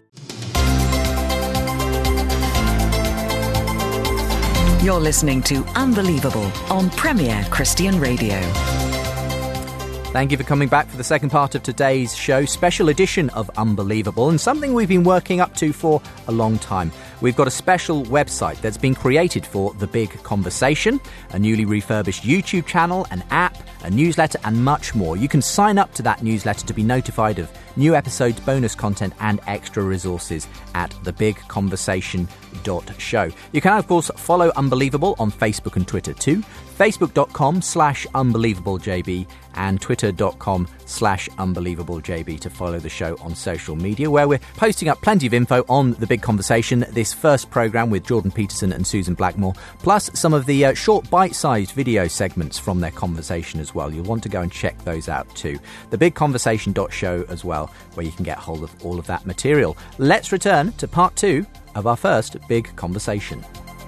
Speaker 8: You're listening to Unbelievable on Premier Christian Radio.
Speaker 3: Thank you for coming back for the second part of today's show, special edition of Unbelievable, and something we've been working up to for a long time. We've got a special website that's been created for The Big Conversation, a newly refurbished YouTube channel, an app, a newsletter, and much more. You can sign up to that newsletter to be notified of new episodes, bonus content, and extra resources at the big conversation dot show. You can, of course, follow Unbelievable on Facebook and Twitter too. Facebook.com slash UnbelievableJB and Twitter.com slash UnbelievableJB to follow the show on social media, where we're posting up plenty of info on The Big Conversation, this first programme with Jordan Peterson and Susan Blackmore, plus some of the uh, short bite-sized video segments from their conversation as well. You'll want to go and check those out too. the big conversation dot show as well, where you can get hold of all of that material. Let's return to part two of our first Big Conversation.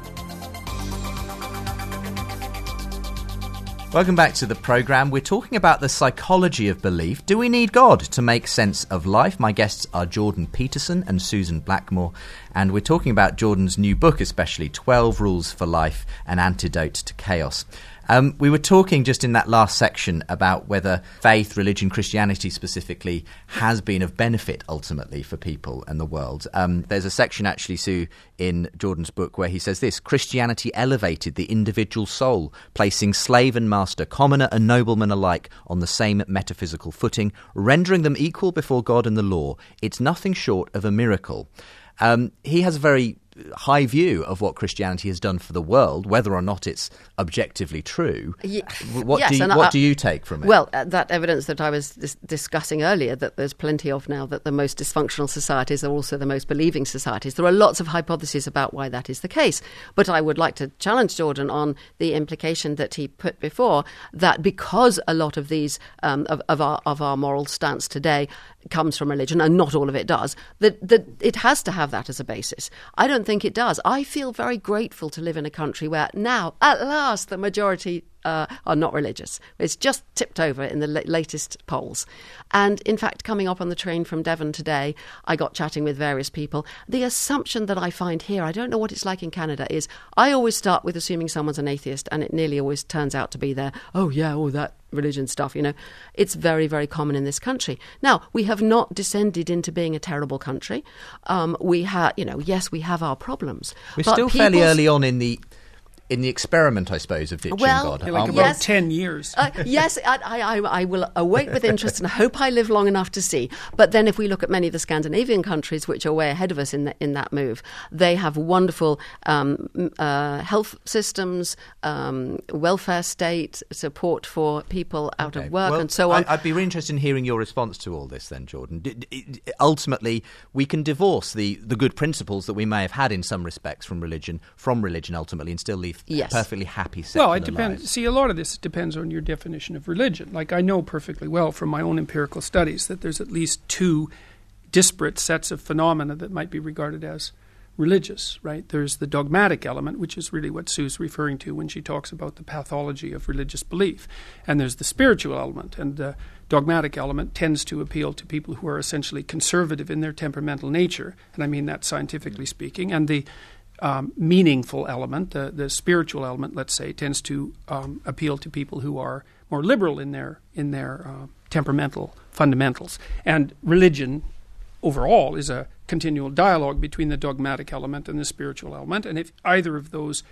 Speaker 3: Welcome back to the programme. We're talking about the psychology of belief. Do we need God to make sense of life? My guests are Jordan Peterson and Susan Blackmore, and we're talking about Jordan's new book, especially twelve Rules for Life, An Antidote to Chaos. Um, we were talking just in that last section about whether faith, religion, Christianity specifically, has been of benefit ultimately for people and the world. Um, there's a section actually, Sue, in Jordan's book where he says this: Christianity elevated the individual soul, placing slave and master, commoner and nobleman alike on the same metaphysical footing, rendering them equal before God and the law. It's nothing short of a miracle. Um, he has a very high view of what Christianity has done for the world, whether or not it's objectively true. Ye- what
Speaker 5: yes,
Speaker 3: do you,
Speaker 5: and
Speaker 3: what
Speaker 5: I,
Speaker 3: do you take from it?
Speaker 5: Well, uh, that evidence that I was dis- discussing earlier, that there's plenty of now, that the most dysfunctional societies are also the most believing societies. There are lots of hypotheses about why that is the case. But I would like to challenge Jordan on the implication that he put before, that because a lot of these, um, of, of, our, of our moral stance today comes from religion, and not all of it does, that, that it has to have that as a basis. I don't think it does. I feel very grateful to live in a country where now, at last, the majority uh, are not religious. It's just tipped over in the la- latest polls. And in fact, coming up on the train from Devon today, I got chatting with various people. The assumption that I find here, I don't know what it's like in Canada, is I always start with assuming someone's an atheist, and it nearly always turns out to be there. Oh, yeah, all that religion stuff, you know. It's very, very common in this country. Now, we have not descended into being a terrible country. Um, we have, you know, yes, we have our problems.
Speaker 3: We're
Speaker 5: but
Speaker 3: still fairly
Speaker 5: people's-
Speaker 3: early on in the in the experiment, I suppose, of ditching
Speaker 5: Well,
Speaker 3: God.
Speaker 4: like
Speaker 3: aren't
Speaker 4: about
Speaker 3: we?
Speaker 5: yes.
Speaker 4: ten years.
Speaker 5: Uh, yes, I, I, I will await with interest and hope I live long enough to see. But then if we look at many of the Scandinavian countries, which are way ahead of us in, the, in that move, they have wonderful um, uh, health systems, um, welfare state, support for people out
Speaker 3: Okay.
Speaker 5: of work
Speaker 3: Well,
Speaker 5: and so on.
Speaker 3: I, I'd be really interested in hearing your response to all this then, Jordan. D- d- ultimately, we can divorce the, the good principles that we may have had in some respects from religion, from religion ultimately, and still live
Speaker 5: Yes.
Speaker 3: perfectly happy secular
Speaker 4: Well, it depends.
Speaker 3: lives.
Speaker 4: See, a lot of this depends on your definition of religion. Like, I know perfectly well from my own empirical studies that there's at least two disparate sets of phenomena that might be regarded as religious, right? There's the dogmatic element, which is really what Sue's referring to when she talks about the pathology of religious belief. And there's the spiritual element. And the dogmatic element tends to appeal to people who are essentially conservative in their temperamental nature. And I mean that scientifically speaking. And the Um, meaningful element, the, the spiritual element, let's say, tends to um, appeal to people who are more liberal in their in their uh, temperamental fundamentals. And religion, overall, is a continual dialogue between the dogmatic element and the spiritual element. And if either of those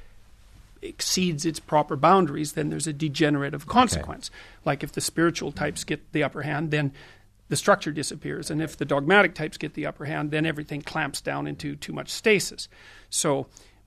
Speaker 4: exceeds its proper boundaries, then there's a degenerative consequence. Okay. Like if the spiritual types get the upper hand, then the structure disappears. And if the dogmatic types get the upper hand, then everything clamps down into too much stasis. So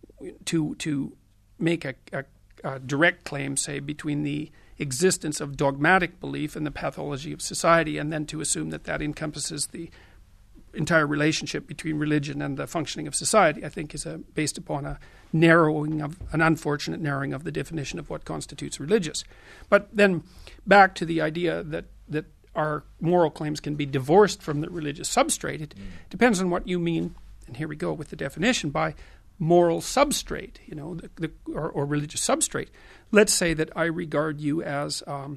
Speaker 4: to to make a, a, a direct claim, say, between the existence of dogmatic belief and the pathology of society, and then to assume that that encompasses the entire relationship between religion and the functioning of society, I think, is a, based upon a narrowing of an unfortunate narrowing of the definition of what constitutes religious. But then back to the idea that that our moral claims can be divorced from the religious substrate. It mm. depends on what you mean, and here we go with the definition, by moral substrate, you know, the, the, or, or religious substrate. Let's say that I regard you as um,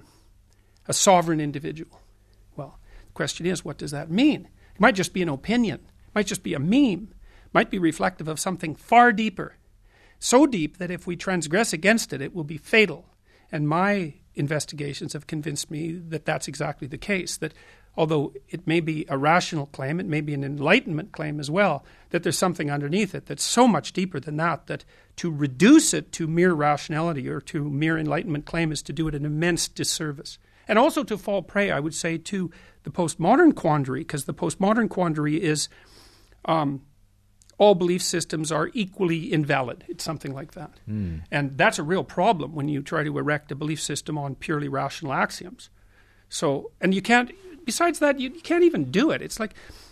Speaker 4: a sovereign individual. Well, the question is, what does that mean? It might just be an opinion. It might just be a meme. It might be reflective of something far deeper, so deep that if we transgress against it, it will be fatal. And my investigations have convinced me that that's exactly the case, that although it may be a rational claim, it may be an enlightenment claim as well, that there's something underneath it that's so much deeper than that, that to reduce it to mere rationality or to mere enlightenment claim is to do it an immense disservice. And also to fall prey, I would say, to the postmodern quandary, because the postmodern quandary is um, all belief systems are equally invalid. It's something like that. Mm. And that's a real problem when you try to erect a belief system on purely rational axioms. So, and you can't, besides that, you, you can't even do it. It's like,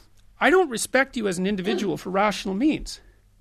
Speaker 4: I don't respect you as an individual for rational means.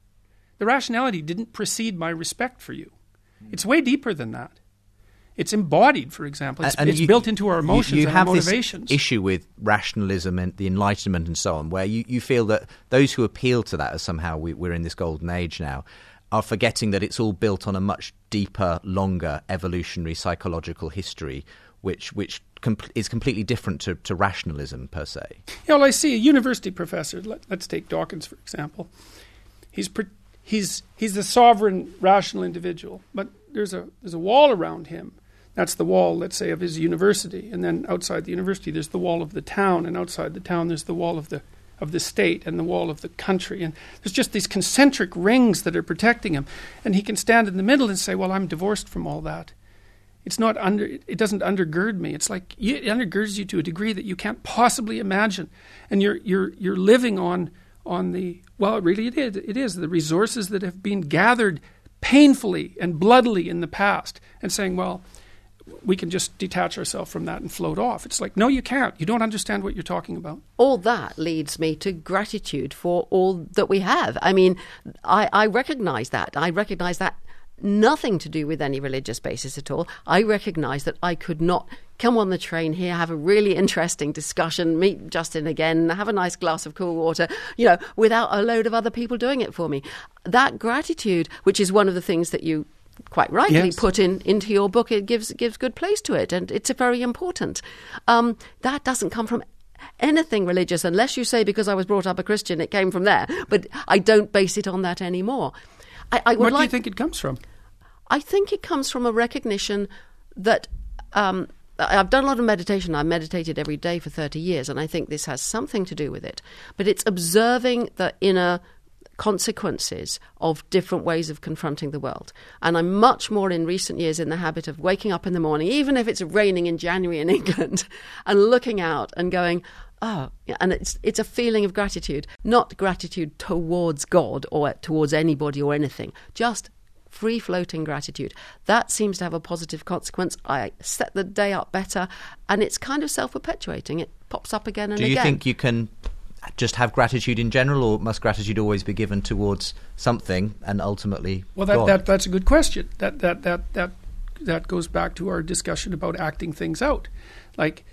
Speaker 4: The rationality didn't precede my respect for you. It's way deeper than that. It's embodied, for example. It's, it's you, built into our emotions
Speaker 3: you, you
Speaker 4: and
Speaker 3: have
Speaker 4: our motivations.
Speaker 3: This issue with rationalism and the Enlightenment and so on, where you, you feel that those who appeal to that as somehow we, we're in this golden age now are forgetting that it's all built on a much deeper, longer evolutionary psychological history, which which com- is completely different to, to rationalism per se.
Speaker 4: Yeah, well, I see a university professor. Let, let's take Dawkins, for example. He's pre- he's he's the sovereign, rational individual, but there's a there's a wall around him. That's the wall, let's say, of his university. And then outside the university, there's the wall of the town. And outside the town, there's the wall of the of the state and the wall of the country. And there's just these concentric rings that are protecting him. And he can stand in the middle and say, well, I'm divorced from all that. It's not under, it doesn't undergird me. It's like it undergirds you to a degree that you can't possibly imagine. And you're you're you're living on on the, well, really it is, it is the resources that have been gathered painfully and bloodily in the past, and saying, well, we can just detach ourselves from that and float off. It's like, no, you can't. You don't understand what you're talking about.
Speaker 5: All that leads me to gratitude for all that we have. I mean, I, I recognize that. I recognize that nothing to do with any religious basis at all. I recognize that I could not come on the train here, have a really interesting discussion, meet Justin again, have a nice glass of cool water, you know, without a load of other people doing it for me. That gratitude, which is one of the things that you quite rightly yes. put in into your book, it gives gives good place to it, and it's very important. Um, that doesn't come from anything religious, unless you say because I was brought up a Christian, it came from there. But I don't base it on that anymore. I, I would
Speaker 4: what
Speaker 5: like,
Speaker 4: do you think it comes from?
Speaker 5: I think it comes from a recognition that um, I've done a lot of meditation. I've meditated every day for thirty years, and I think this has something to do with it. But it's observing the inner consequences of different ways of confronting the world. And I'm much more in recent years in the habit of waking up in the morning, even if it's raining in January in England, and looking out and going, oh, and it's it's a feeling of gratitude, not gratitude towards God or towards anybody or anything, just free-floating gratitude. That seems to have a positive consequence. I set the day up better, and it's kind of self-perpetuating. It pops up again and again.
Speaker 3: Do you again. think you can just have gratitude in general, or must gratitude always be given towards something and ultimately
Speaker 4: well that,
Speaker 3: God?
Speaker 4: that that's a good question. That that that that that goes back to our discussion about acting things out. Like,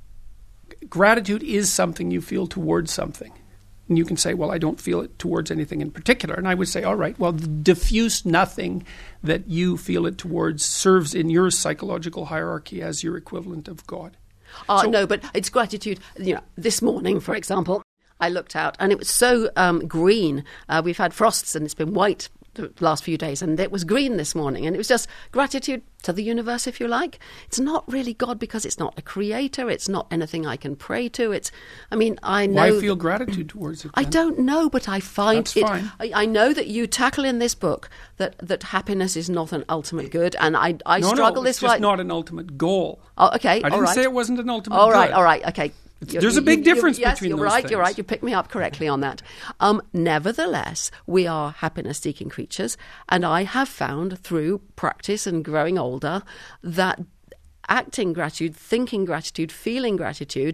Speaker 4: gratitude is something you feel towards something, and you can say, well, I don't feel it towards anything in particular. And I would say, all right, well, the diffuse nothing that you feel it towards serves in your psychological hierarchy as your equivalent of God.
Speaker 5: Uh,
Speaker 4: so,
Speaker 5: no, but it's gratitude. You know, this morning, for example, I looked out and it was so um, green. Uh, we've had frosts and it's been white the last few days, and it was green this morning. And it was just gratitude to the universe, if you like. It's not really God because it's not a creator. It's not anything I can pray to. It's, I mean, I know.
Speaker 4: Why feel gratitude towards it then?
Speaker 5: I don't know, but I find
Speaker 4: That's
Speaker 5: it.
Speaker 4: Fine.
Speaker 5: I, I know that you tackle in this book that, that happiness is not an ultimate good, and I, I
Speaker 4: no,
Speaker 5: struggle
Speaker 4: no,
Speaker 5: this
Speaker 4: it's just
Speaker 5: right.
Speaker 4: not an ultimate goal.
Speaker 5: Oh, okay,
Speaker 4: I
Speaker 5: all
Speaker 4: didn't
Speaker 5: right.
Speaker 4: say it wasn't an ultimate
Speaker 5: all
Speaker 4: good.
Speaker 5: All right, all right, okay.
Speaker 4: You're, There's a big
Speaker 5: you,
Speaker 4: difference
Speaker 5: yes,
Speaker 4: between
Speaker 5: you're
Speaker 4: those
Speaker 5: right,
Speaker 4: things.
Speaker 5: You're right. You picked me up correctly on that. Um, nevertheless, we are happiness-seeking creatures, and I have found through practice and growing older that acting gratitude, thinking gratitude, feeling gratitude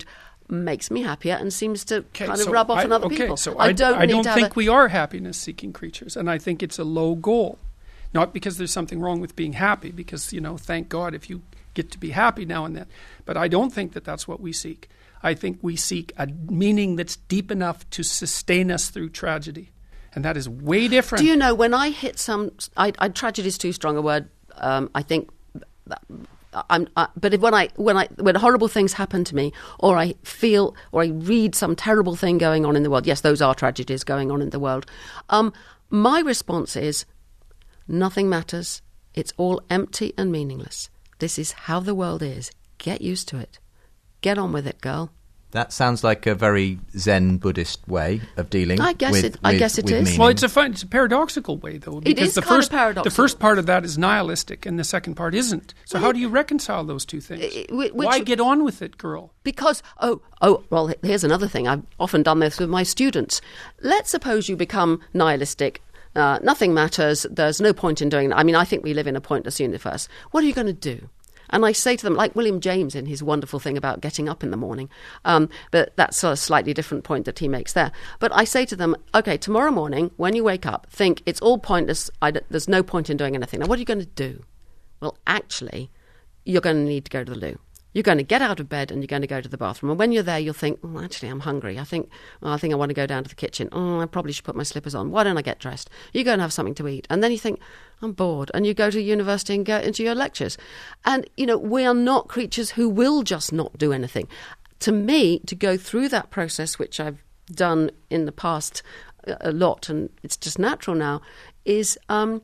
Speaker 5: makes me happier and seems to
Speaker 4: Okay,
Speaker 5: kind of
Speaker 4: so
Speaker 5: rub off
Speaker 4: I,
Speaker 5: on other
Speaker 4: okay,
Speaker 5: people.
Speaker 4: So
Speaker 5: I
Speaker 4: I,
Speaker 5: don't
Speaker 4: I
Speaker 5: need
Speaker 4: don't
Speaker 5: to have
Speaker 4: think
Speaker 5: a,
Speaker 4: we are happiness-seeking creatures, and I think it's a low goal. Not because there's something wrong with being happy, because, you know, thank God if you get to be happy now and then. But I don't think that that's what we seek. I think we seek a meaning that's deep enough to sustain us through tragedy. And that is way different.
Speaker 5: Do you know, when I hit some... I, I, tragedy is too strong a word. Um, I think... That, I'm, uh, but if when I when I when horrible things happen to me, or I feel or I read some terrible thing going on in the world, yes, those are tragedies going on in the world. Um, my response is, nothing matters. It's all empty and meaningless. This is how the world is. Get used to it. Get on with it, girl.
Speaker 3: That sounds like a very Zen Buddhist way of dealing.
Speaker 5: I guess
Speaker 3: with,
Speaker 5: it. I
Speaker 3: with,
Speaker 5: guess it
Speaker 3: with
Speaker 5: is.
Speaker 3: meaning.
Speaker 4: Well, it's a fun, it's a paradoxical way, though.
Speaker 5: It
Speaker 4: Because
Speaker 5: is
Speaker 4: the
Speaker 5: kind of
Speaker 4: first,
Speaker 5: paradoxical.
Speaker 4: The first part of that is nihilistic, and the second part isn't. So
Speaker 5: Well,
Speaker 4: how do you reconcile those two things?
Speaker 5: I- I- which-
Speaker 4: Why get on with it, girl?
Speaker 5: Because, oh, oh, well, here's another thing. I've often done this with my students. Let's suppose you become nihilistic. Uh, nothing matters. There's no point in doing that. I mean, I think we live in a pointless universe. What are you going to do? And I say to them, like William James in his wonderful thing about getting up in the morning, um, but that's a slightly different point that he makes there. But I say to them, okay, tomorrow morning, when you wake up, think it's all pointless. I d- there's no point in doing anything. Now, what are you going to do? Well, actually, you're going to need to go to the loo. You're going to get out of bed and you're going to go to the bathroom. And when you're there, you'll think, oh, actually, I'm hungry. I think oh, I think I want to go down to the kitchen. Oh, I probably should put my slippers on. Why don't I get dressed? You go and have something to eat. And then you think, I'm bored. And you go to university and go into your lectures. And, you know, we are not creatures who will just not do anything. To me, to go through that process, which I've done in the past a lot, and it's just natural now, is um,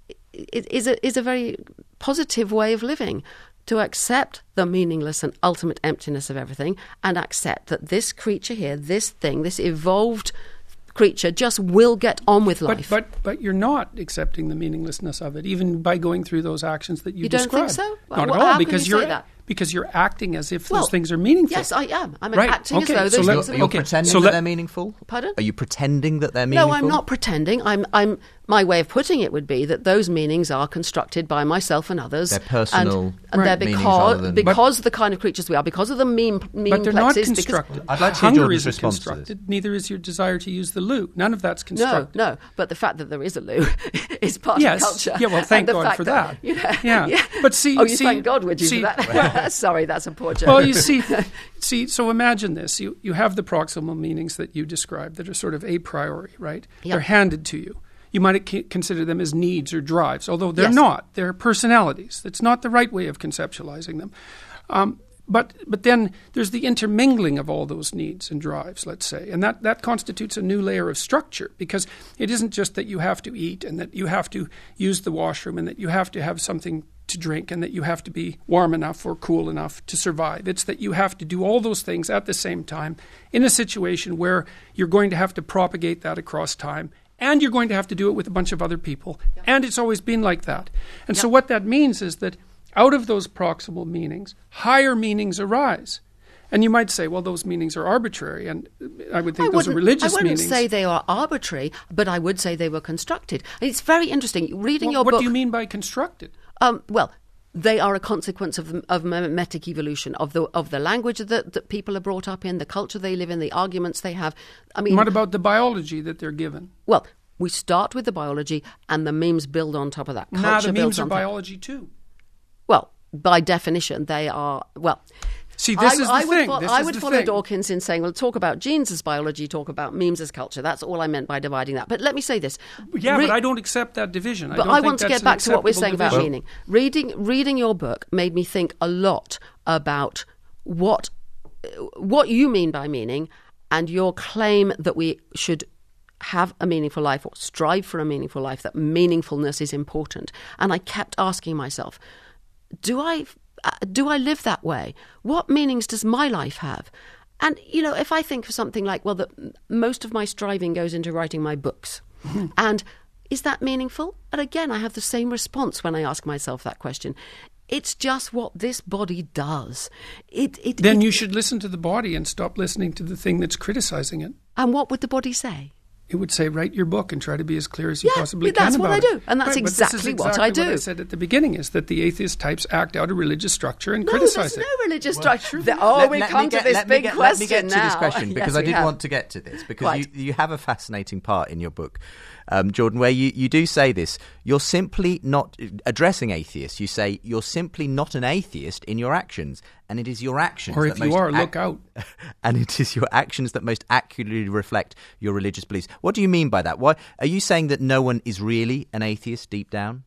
Speaker 5: is a, is a very positive way of living. To accept the meaningless and ultimate emptiness of everything, and accept that this creature here, this thing, this evolved creature just will get on with life.
Speaker 4: But but but you're not accepting the meaninglessness of it, even by going through those actions that you,
Speaker 5: You don't
Speaker 4: described.
Speaker 5: think so?
Speaker 4: Not
Speaker 5: Well,
Speaker 4: at all,
Speaker 5: how can
Speaker 4: because
Speaker 5: you say
Speaker 4: you're
Speaker 5: that?
Speaker 4: because you're acting as if
Speaker 5: Well,
Speaker 4: those things are meaningful.
Speaker 5: Yes, I am. I'm
Speaker 4: Right,
Speaker 5: acting
Speaker 4: okay,
Speaker 5: as
Speaker 4: so
Speaker 5: though those
Speaker 4: let-
Speaker 5: things
Speaker 3: Are
Speaker 5: are
Speaker 3: you
Speaker 4: Okay,
Speaker 3: pretending
Speaker 4: so
Speaker 3: that
Speaker 4: let-
Speaker 3: they're meaningful?
Speaker 5: Pardon?
Speaker 3: Are you pretending that they're meaningful?
Speaker 5: No, I'm not pretending. I'm, I'm. My way of putting it would be that those meanings are constructed by myself and others.
Speaker 3: They're personal
Speaker 5: and, and they're
Speaker 3: meanings
Speaker 5: because
Speaker 3: rather than-
Speaker 5: because of the kind of creatures we are, because of the meme meme
Speaker 4: But they're not
Speaker 5: plexes,
Speaker 4: constructed.
Speaker 3: I'd like to hear
Speaker 4: Hunger
Speaker 3: Jordan's
Speaker 4: isn't
Speaker 3: response to this.
Speaker 4: constructed. Neither is your desire to use the loo. None of that's
Speaker 5: Because, no,
Speaker 4: constructed.
Speaker 5: no. But the fact that there is a loo is part
Speaker 4: Yes.
Speaker 5: of culture.
Speaker 4: Yeah, well,
Speaker 5: And
Speaker 4: thank
Speaker 5: the
Speaker 4: God
Speaker 5: fact
Speaker 4: for that.
Speaker 5: you know,
Speaker 4: Yeah. But see-
Speaker 5: oh, you
Speaker 4: see-
Speaker 5: thank God, would you
Speaker 4: see-
Speaker 5: for that? Sorry, that's a poor joke.
Speaker 4: Well, you see, see. So imagine this: you you have the proximal meanings that you described that are sort of a priori, right?
Speaker 5: Yeah.
Speaker 4: They're handed to you. You might c- consider them as needs or drives, although they're
Speaker 5: Yes.
Speaker 4: not. They're personalities. That's not the right way of conceptualizing them. Um, but but then there's the intermingling of all those needs and drives, let's say, and that, that constitutes a new layer of structure, because it isn't just that you have to eat and that you have to use the washroom and that you have to have something to drink and that you have to be warm enough or cool enough to survive. It's that you have to do all those things at the same time in a situation where you're going to have to propagate that across time, and you're going to have to do it with a bunch of other people. Yep. And it's always been like that. And yep. so what that means is that out of those proximal meanings, higher meanings arise. And you might say, well, those meanings are arbitrary, and I would think
Speaker 5: I
Speaker 4: those are religious
Speaker 5: I wouldn't
Speaker 4: meanings.
Speaker 5: say they are arbitrary, but I would say they were constructed. It's very interesting. Reading
Speaker 4: well,
Speaker 5: your
Speaker 4: what
Speaker 5: book...
Speaker 4: What do you mean by constructed?
Speaker 5: Um, well, they are a consequence of, of mimetic evolution, of the of the language that, that people are brought up in, the culture they live in, the arguments they have. I mean,
Speaker 4: what about the biology that they're given?
Speaker 5: Well, we start with the biology, and the memes build on top of that. Culture
Speaker 4: nah, the memes
Speaker 5: builds
Speaker 4: are
Speaker 5: on top.
Speaker 4: biology too.
Speaker 5: Well, by definition, they are. Well,
Speaker 4: see, this
Speaker 5: I,
Speaker 4: is the
Speaker 5: I would
Speaker 4: thing.
Speaker 5: Fo-
Speaker 4: this
Speaker 5: I
Speaker 4: is
Speaker 5: would
Speaker 4: the
Speaker 5: follow
Speaker 4: thing.
Speaker 5: Dawkins in saying, "Well, talk about genes as biology, talk about memes as culture." That's all I meant by dividing that. But let me say this:
Speaker 4: yeah,
Speaker 5: Re-
Speaker 4: but I don't accept that division. I
Speaker 5: But
Speaker 4: don't
Speaker 5: I
Speaker 4: think
Speaker 5: want to
Speaker 4: that's
Speaker 5: get back
Speaker 4: an
Speaker 5: to what we're
Speaker 4: acceptable
Speaker 5: saying about
Speaker 4: division.
Speaker 5: meaning. Reading reading your book made me think a lot about what what you mean by meaning, and your claim that we should have a meaningful life or strive for a meaningful life, that meaningfulness is important. And I kept asking myself, do I do I live that way? What meanings does my life have? And, you know, if I think of something like, well, that most of my striving goes into writing my books. Mm-hmm. And is that meaningful? And again, I have the same response when I ask myself that question. It's just what this body does. It, it,
Speaker 4: then
Speaker 5: it,
Speaker 4: you should listen to the body and stop listening to the thing that's criticizing it.
Speaker 5: And what would the body say?
Speaker 4: it would say, write your book and try to be as clear as you
Speaker 5: yeah,
Speaker 4: possibly
Speaker 5: that's
Speaker 4: can
Speaker 5: what
Speaker 4: about
Speaker 5: I do.
Speaker 4: it.
Speaker 5: And that's
Speaker 4: right,
Speaker 5: exactly,
Speaker 4: exactly
Speaker 5: what I do.
Speaker 4: What I said at the beginning is that the atheist types act out a religious structure and
Speaker 5: no,
Speaker 4: criticize
Speaker 5: there's
Speaker 4: it.
Speaker 5: no religious structure. The, oh,
Speaker 3: Let-
Speaker 5: we
Speaker 3: let
Speaker 5: come
Speaker 3: me
Speaker 5: to
Speaker 3: get-
Speaker 5: this
Speaker 3: let me
Speaker 5: big
Speaker 3: get-
Speaker 5: question
Speaker 3: Let me get to
Speaker 5: now.
Speaker 3: this question because
Speaker 5: Yes,
Speaker 3: I
Speaker 5: we
Speaker 3: did
Speaker 5: have.
Speaker 3: want to get to this because you,
Speaker 5: Quite.
Speaker 3: you have a fascinating part in your book, um, Jordan, where you, you do say this. You're simply not addressing atheists. You say you're simply not an atheist in your actions, and it is your actions.
Speaker 4: Or
Speaker 3: that
Speaker 4: if you
Speaker 3: most
Speaker 4: are,
Speaker 3: ac-
Speaker 4: look out.
Speaker 3: And it is your actions that most accurately reflect your religious beliefs. What do you mean by that? Why are you saying that no one is really an atheist deep down?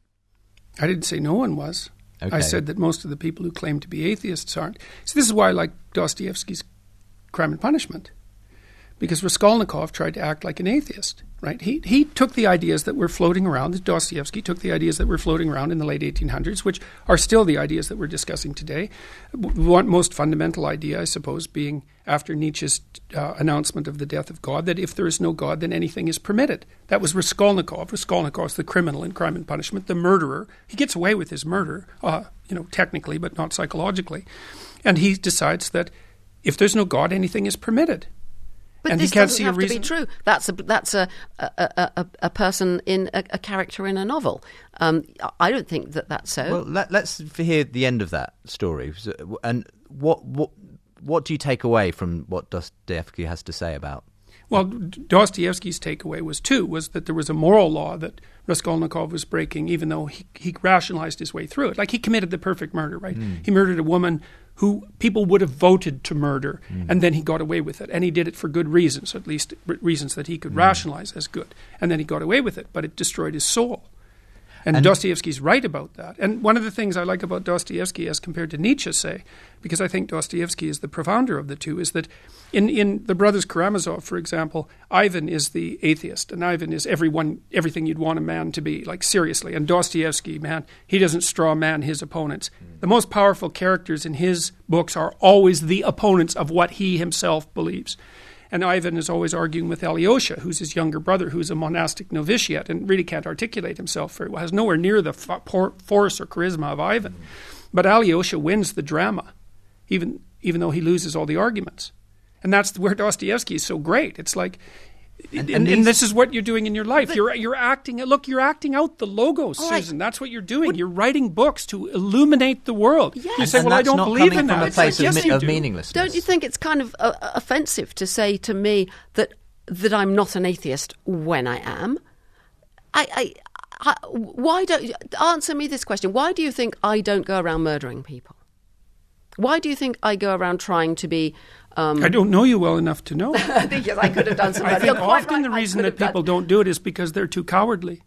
Speaker 4: I didn't say no one was.
Speaker 3: Okay.
Speaker 4: I said that most of the people who claim to be atheists aren't. So this is why I like Dostoevsky's Crime and Punishment, because Raskolnikov tried to act like an atheist, right? He he took the ideas that were floating around, Dostoevsky took the ideas that were floating around in the late eighteen hundreds, which are still the ideas that we're discussing today. One most fundamental idea, I suppose, being after Nietzsche's uh, announcement of the death of God, that if there is no God, then anything is permitted. That was Raskolnikov. Raskolnikov is the criminal in Crime and Punishment, the murderer. He gets away with his murder, uh, you know, technically, but not psychologically. And he decides that if there's no God, anything is permitted.
Speaker 5: But
Speaker 4: and
Speaker 5: this
Speaker 4: he can't
Speaker 5: doesn't
Speaker 4: see
Speaker 5: have
Speaker 4: a reason.
Speaker 5: to be true. That's a that's a a, a, a, a person in a, a character in a novel. Um, I don't think that that's so.
Speaker 3: Well, let, let's hear the end of that story. So, and what what what do you take away from what Dostoevsky has to say about?
Speaker 4: Well, Dostoevsky's takeaway was, too, was that there was a moral law that Raskolnikov was breaking, even though he, he rationalized his way through it. Like, he committed the perfect murder, right? Mm. He murdered a woman who people would have voted to murder, mm. and then he got away with it. And he did it for good reasons, at least reasons that he could mm. rationalize as good. And then he got away with it, but it destroyed his soul. And, and Dostoevsky's right about that. And one of the things I like about Dostoevsky as compared to Nietzsche, say, because I think Dostoevsky is the profounder of the two, is that in, in The Brothers Karamazov, for example, Ivan is the atheist, and Ivan is everyone, everything you'd want a man to be, like seriously. And Dostoevsky, man, he doesn't straw man his opponents. Mm. The most powerful characters in his books are always the opponents of what he himself believes. And Ivan is always arguing with Alyosha, who's his younger brother, who's a monastic novitiate and really can't articulate himself very well, has nowhere near the fo- force or charisma of Ivan. Mm. But Alyosha wins the drama, even even though he loses all the arguments. And that's where Dostoevsky is so great. It's like, and, and, and, and this is what you're doing in your life. You're you're acting. Look, you're acting out the logos,
Speaker 5: right.
Speaker 4: Susan. That's what you're doing. What? You're writing books to illuminate the world.
Speaker 5: Yes.
Speaker 4: You say,
Speaker 3: and
Speaker 4: "Well, I
Speaker 3: that's
Speaker 4: don't
Speaker 3: not
Speaker 4: believe
Speaker 3: coming
Speaker 4: in
Speaker 3: from
Speaker 4: that."
Speaker 3: a place
Speaker 4: yes,
Speaker 3: of,
Speaker 4: you
Speaker 3: of
Speaker 4: do.
Speaker 3: meaninglessness.
Speaker 5: Don't you think it's kind of uh, offensive to say to me that that I'm not an atheist when I am? I, I, I why don't answer me this question? Why do you think I don't go around murdering people? Why do you think I go around trying to be? Um,
Speaker 4: I don't know you well enough to know.
Speaker 5: Yes, I could have done something.
Speaker 4: I think
Speaker 5: You're quite
Speaker 4: often
Speaker 5: right,
Speaker 4: the
Speaker 5: I
Speaker 4: reason
Speaker 5: could
Speaker 4: that
Speaker 5: have done-
Speaker 4: people don't do it is because they're too cowardly.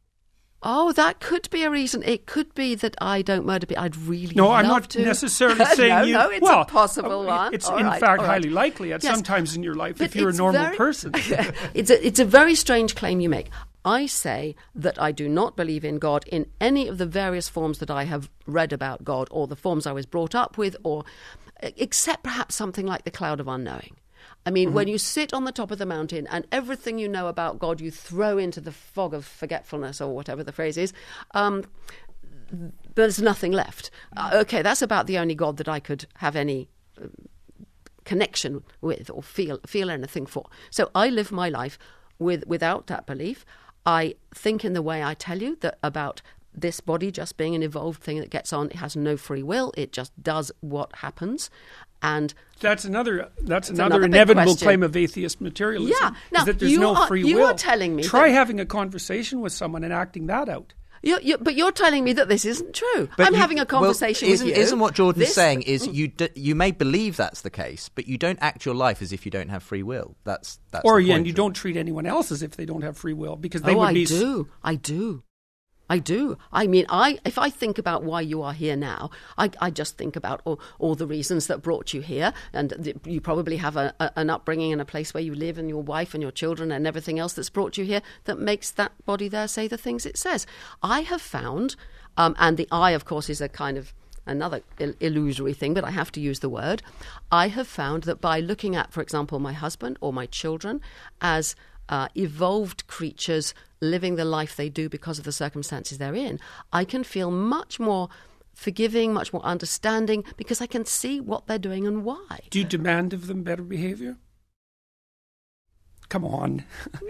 Speaker 5: Oh, that could be a reason. It could be that I don't murder people. I'd really
Speaker 4: No,
Speaker 5: love
Speaker 4: I'm not
Speaker 5: to.
Speaker 4: necessarily saying
Speaker 5: no,
Speaker 4: you.
Speaker 5: No, it's
Speaker 4: well,
Speaker 5: a possible
Speaker 4: uh,
Speaker 5: one.
Speaker 4: It's
Speaker 5: All
Speaker 4: in
Speaker 5: right,
Speaker 4: fact
Speaker 5: all right.
Speaker 4: highly likely at
Speaker 5: Yes.
Speaker 4: some times in your life
Speaker 5: But
Speaker 4: if you're a
Speaker 5: it's
Speaker 4: normal
Speaker 5: very-
Speaker 4: person.
Speaker 5: it's a it's a very strange claim you make. I say that I do not believe in God in any of the various forms that I have read about God, or the forms I was brought up with, or except perhaps something like the cloud of unknowing. I mean, mm-hmm. when you sit on the top of the mountain and everything you know about God you throw into the fog of forgetfulness, or whatever the phrase is, um, there's nothing left. Uh, okay, that's about the only God that I could have any um, connection with or feel feel anything for. So I live my life with without that belief. I think in the way I tell you that about this body just being an evolved thing that gets on. It has no free will. It just does what happens. And
Speaker 4: that's another that's,
Speaker 5: that's
Speaker 4: another,
Speaker 5: another
Speaker 4: inevitable
Speaker 5: question.
Speaker 4: claim of atheist materialism.
Speaker 5: Yeah. Now,
Speaker 4: is that there's
Speaker 5: you
Speaker 4: no
Speaker 5: are,
Speaker 4: free
Speaker 5: you
Speaker 4: will.
Speaker 5: are telling me
Speaker 4: Try
Speaker 5: that,
Speaker 4: having a conversation with someone and acting that out.
Speaker 5: You, you, but you're telling me that this isn't true.
Speaker 3: But
Speaker 5: I'm
Speaker 3: you-
Speaker 5: having a conversation
Speaker 3: well,
Speaker 5: with
Speaker 3: isn't,
Speaker 5: you.
Speaker 3: Isn't what Jordan's
Speaker 5: This-
Speaker 3: saying is you d- you may believe that's the case, but you don't act your life as if you don't have free will. That's that's
Speaker 4: Or
Speaker 3: the
Speaker 4: yeah,
Speaker 3: point
Speaker 4: and you
Speaker 3: of it.
Speaker 4: don't treat anyone else as if they don't have free will because they
Speaker 5: oh,
Speaker 4: would
Speaker 5: I
Speaker 4: be.
Speaker 5: do. I do. I do. I mean, I if I think about why you are here now, I, I just think about all, all the reasons that brought you here, and th- you probably have a, a, an upbringing in a place where you live, and your wife and your children and everything else that's brought you here that makes that body there say the things it says. I have found, um, and the I, of course, is a kind of another il- illusory thing, but I have to use the word. I have found that by looking at, for example, my husband or my children as Uh, evolved creatures living the life they do because of the circumstances they're in, I can feel much more forgiving, much more understanding, because I can see what they're doing and why.
Speaker 4: Do you demand of them better behavior? come on.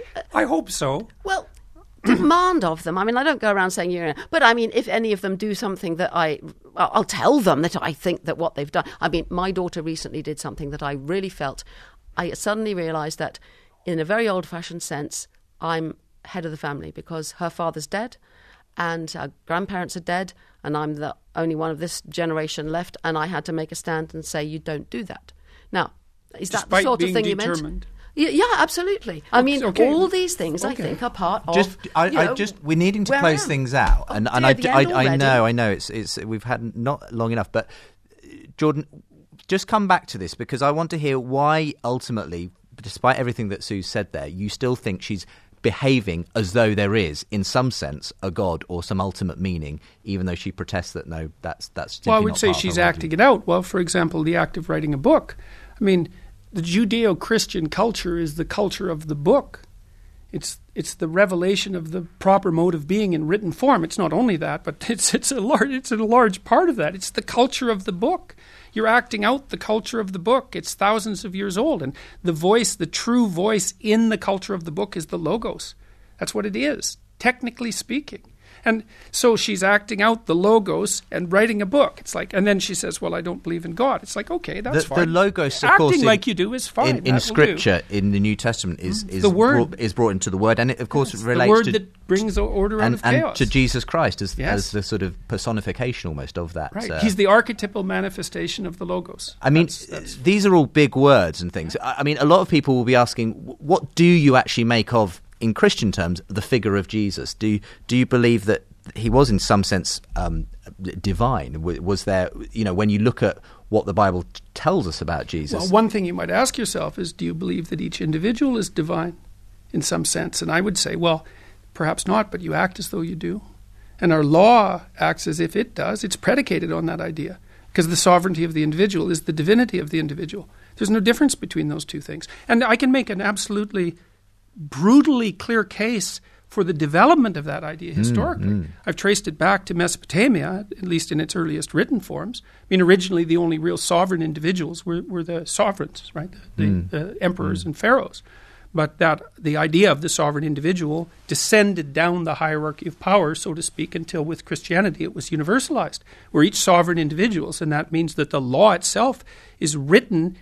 Speaker 4: I hope so.
Speaker 5: Well, demand of them. I mean, I don't go around saying you're, but I mean, if any of them do something that I, I'll tell them that I think that what they've done. I mean, my daughter recently did something that I really felt. I suddenly realised that, in a very old-fashioned sense, I'm head of the family because her father's dead, and her grandparents are dead, and I'm the only one of this generation left, and I had to make a stand and say, you don't do that. Now, is that
Speaker 4: Despite
Speaker 5: the sort of
Speaker 4: being
Speaker 5: thing you
Speaker 4: determined.
Speaker 5: meant? Yeah, yeah, absolutely. I mean,
Speaker 4: Okay.
Speaker 5: all these things, I
Speaker 4: Okay.
Speaker 5: think, are part of.
Speaker 3: Just, I,
Speaker 5: you
Speaker 3: I
Speaker 5: know,
Speaker 3: just, we're needing to
Speaker 5: where I
Speaker 3: close
Speaker 5: am.
Speaker 3: things out,
Speaker 5: Oh,
Speaker 3: and
Speaker 5: dear,
Speaker 3: and I,
Speaker 5: the
Speaker 3: I,
Speaker 5: end
Speaker 3: I
Speaker 5: already?
Speaker 3: know, I know, it's, it's, we've had not long enough, but uh, Jordan, just come back to this because I want to hear why, ultimately, despite everything that Sue said there, you still think she's behaving as though there is, in some sense, a God or some ultimate meaning, even though she protests that no, that's that's.
Speaker 4: Well, I
Speaker 3: simply
Speaker 4: would
Speaker 3: not
Speaker 4: say
Speaker 3: part of
Speaker 4: she's
Speaker 3: her
Speaker 4: acting
Speaker 3: worldview.
Speaker 4: it out. Well, for example, the act of writing a book. I mean, the Judeo-Christian culture is the culture of the book. It's it's the revelation of the proper mode of being in written form. It's not only that, but it's it's a large it's a large part of that. It's the culture of the book. You're acting out the culture of the book. It's thousands of years old, and the voice, the true voice in the culture of the book, is the Logos. That's what it is, technically speaking. And so she's acting out the Logos and writing a book. It's like, and then she says, "Well, I don't believe in God." It's like, okay, that's
Speaker 3: the,
Speaker 4: fine.
Speaker 3: The Logos, of
Speaker 4: acting
Speaker 3: course, in,
Speaker 4: like you do is fine.
Speaker 3: In,
Speaker 4: That
Speaker 3: in
Speaker 4: will
Speaker 3: Scripture,
Speaker 4: do.
Speaker 3: in the New Testament, is is
Speaker 4: The word.
Speaker 3: brought, is brought into the Word, and it, of course,
Speaker 4: It's
Speaker 3: relates
Speaker 4: the word
Speaker 3: to
Speaker 4: that brings order out
Speaker 3: and,
Speaker 4: of
Speaker 3: and
Speaker 4: chaos.
Speaker 3: to Jesus Christ as
Speaker 4: Yes.
Speaker 3: as the sort of personification almost of that.
Speaker 4: Right,
Speaker 3: uh,
Speaker 4: he's the archetypal manifestation of the Logos.
Speaker 3: I mean,
Speaker 4: That's- that's-
Speaker 3: these are all big words and things. I, I mean, a lot of people will be asking, wh- what do you actually make of, in Christian terms, the figure of Jesus? Do do you believe that he was, in some sense, um, divine? W- Was there, you know, when you look at what the Bible t- tells us about Jesus?
Speaker 4: Well, one thing you might ask yourself is, do you believe that each individual is divine in some sense? And I would say, well, perhaps not, but you act as though you do. And our law acts as if it does. It's predicated on that idea because the sovereignty of the individual is the divinity of the individual. There's no difference between those two things. And I can make an absolutely brutally clear case for the development of that idea historically.
Speaker 3: mm.
Speaker 4: I've traced it back to Mesopotamia, at least in its earliest written forms. I mean, originally the only real sovereign individuals were, were the sovereigns, right? The,
Speaker 3: Mm.
Speaker 4: the emperors and pharaohs. But that the idea of the sovereign individual descended down the hierarchy of power, so to speak, until with Christianity it was universalized. We're each sovereign individuals, and that means that the law itself is written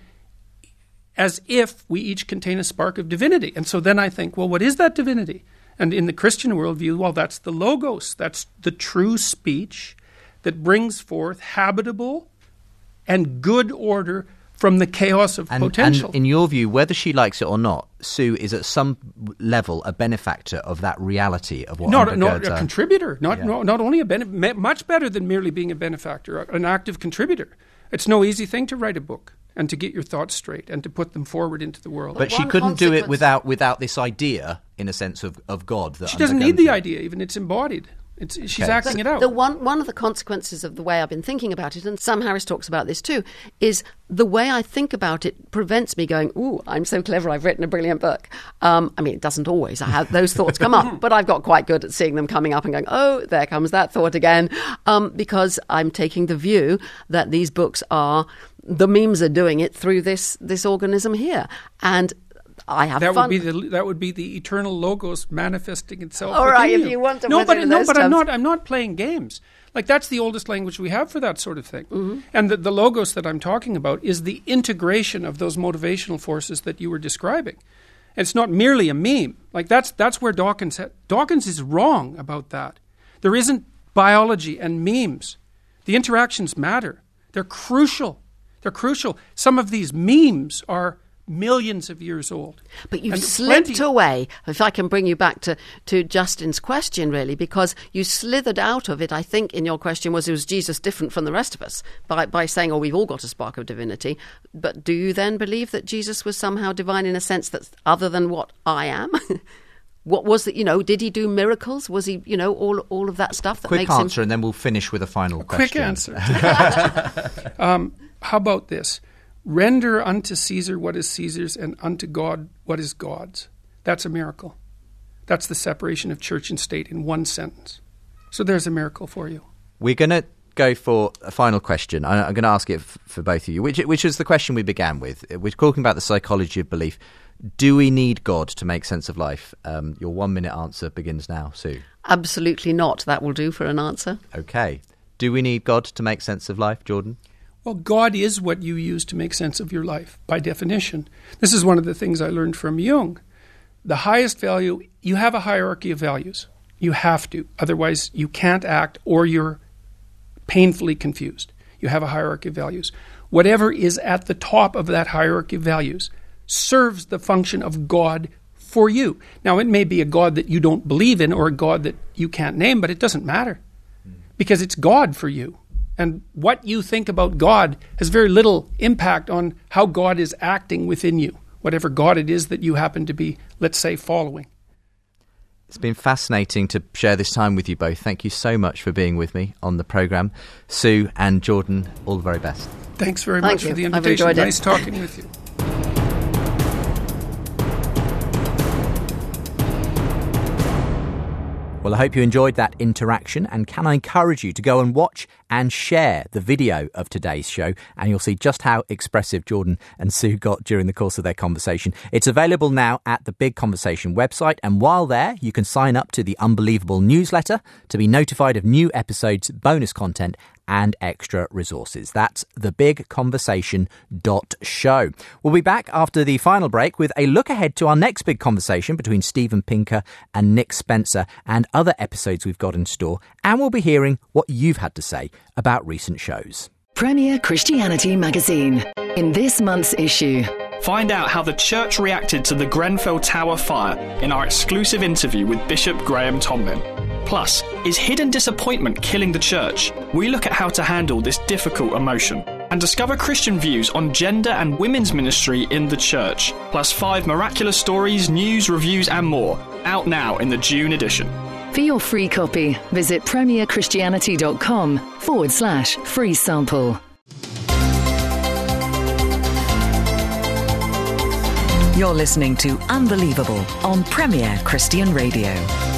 Speaker 4: as if we each contain a spark of divinity. And so then I think, well, what is that divinity? And in the Christian worldview, well, that's the Logos. That's the true speech that brings forth habitable and good order from the chaos of
Speaker 3: and,
Speaker 4: potential.
Speaker 3: and in your view, whether she likes it or not, Sue is at some level a benefactor of that reality of what
Speaker 4: not, not
Speaker 3: undergirds
Speaker 4: a
Speaker 3: our-
Speaker 4: contributor, not
Speaker 3: Yeah.
Speaker 4: no, not only a benefactor, much better than merely being a benefactor, an active contributor. It's no easy thing to write a book and to get your thoughts straight and to put them forward into the world.
Speaker 3: But she
Speaker 5: One
Speaker 3: couldn't do it
Speaker 5: consequence-
Speaker 3: without without this idea, in a sense, of, of God. That
Speaker 4: she doesn't need
Speaker 3: undergoes
Speaker 4: the
Speaker 3: it.
Speaker 4: idea, even it's embodied. It's, she's
Speaker 3: Okay.
Speaker 4: acting it out.
Speaker 5: The one one of the consequences of the way I've been thinking about it, and Sam Harris talks about this too, is the way I think about it prevents me going, "Ooh, I'm so clever! I've written a brilliant book." Um, I mean, it doesn't always. I have those thoughts come up, but I've got quite good at seeing them coming up and going, "Oh, there comes that thought again," um, because I'm taking the view that these books are the memes are doing it through this this organism here, and I have
Speaker 4: that
Speaker 5: fun.
Speaker 4: would be the that would be the eternal Logos manifesting itself.
Speaker 5: All
Speaker 4: within
Speaker 5: right, if
Speaker 4: you.
Speaker 5: you want to
Speaker 4: no,
Speaker 5: put
Speaker 4: but
Speaker 5: it in
Speaker 4: no,
Speaker 5: those
Speaker 4: but I'm
Speaker 5: terms.
Speaker 4: not. I'm not playing games. Like that's the oldest language we have for that sort of thing.
Speaker 5: Mm-hmm.
Speaker 4: And the, the Logos that I'm talking about is the integration of those motivational forces that you were describing. It's not merely a meme. Like that's that's where Dawkins ha- Dawkins is wrong about that. There isn't biology and memes. The interactions matter. They're crucial. They're crucial. Some of these memes are millions of years old.
Speaker 5: But you've
Speaker 4: And
Speaker 5: slipped
Speaker 4: plenty-
Speaker 5: away, if I can bring you back to, to Justin's question, really, because you slithered out of it, I think, in your question was, was Jesus different from the rest of us? By, by saying, oh, we've all got a spark of divinity. But do you then believe that Jesus was somehow divine in a sense that's other than what I am? What was it, you know, did he do miracles? Was he, you know, all all of that stuff that
Speaker 3: Quick
Speaker 5: makes
Speaker 3: answer,
Speaker 5: him...
Speaker 3: and then we'll finish with a final
Speaker 4: Quick
Speaker 3: question.
Speaker 4: answer. um, how about this? Render unto Caesar what is Caesar's and unto God what is God's. That's a miracle. That's the separation of church and state in one sentence. So there's a miracle for you.
Speaker 3: We're going to go for a final question. I- I'm going to ask it f- for both of you, which which is the question we began with. We're talking about the psychology of belief. Do we need God to make sense of life? Um, your one-minute answer begins now, Sue.
Speaker 5: Absolutely not. That will do for an answer.
Speaker 3: Okay. Do we need God to make sense of life, Jordan?
Speaker 4: Well, God is what you use to make sense of your life, by definition. This is one of the things I learned from Jung. The highest value, you have a hierarchy of values. You have to. Otherwise, you can't act, or you're painfully confused. You have a hierarchy of values. Whatever is at the top of that hierarchy of values serves the function of God for you. Now, it may be a God that you don't believe in, or a God that you can't name, but it doesn't matter, because it's God for you. And what you think about God has very little impact on how God is acting within you, whatever God it is that you happen to be, let's say, following.
Speaker 3: It's been fascinating to share this time with you both. Thank you so much for being with me on the programme. Sue and Jordan, all the very best.
Speaker 4: Thanks very
Speaker 5: Thank
Speaker 4: much
Speaker 5: you.
Speaker 4: for the
Speaker 5: I've
Speaker 4: invitation.
Speaker 5: enjoyed it.
Speaker 4: Nice talking with you.
Speaker 3: Well, I hope you enjoyed that interaction, and can I encourage you to go and watch and share the video of today's show, and you'll see just how expressive Jordan and Sue got during the course of their conversation. It's available now at the Big Conversation website, and while there, you can sign up to the Unbelievable newsletter to be notified of new episodes, bonus content, and extra resources. That's the big conversation dot show. We'll be back after the final break with a look ahead to our next big conversation between Steven Pinker and Nick Spencer, and other episodes we've got in store, and we'll be hearing what you've had to say about recent shows.
Speaker 8: Premier Christianity Magazine. In this month's issue,
Speaker 9: find out how the church reacted to the Grenfell Tower fire in our exclusive interview with Bishop Graham Tomlin. Plus, is hidden disappointment killing the church? We look at how to handle this difficult emotion and discover Christian views on gender and women's ministry in the church. Plus five miraculous stories, news, reviews and more. Out now in the June edition.
Speaker 8: for your free copy, visit premierchristianity.com forward slash free sample. You're listening to Unbelievable on Premier Christian Radio.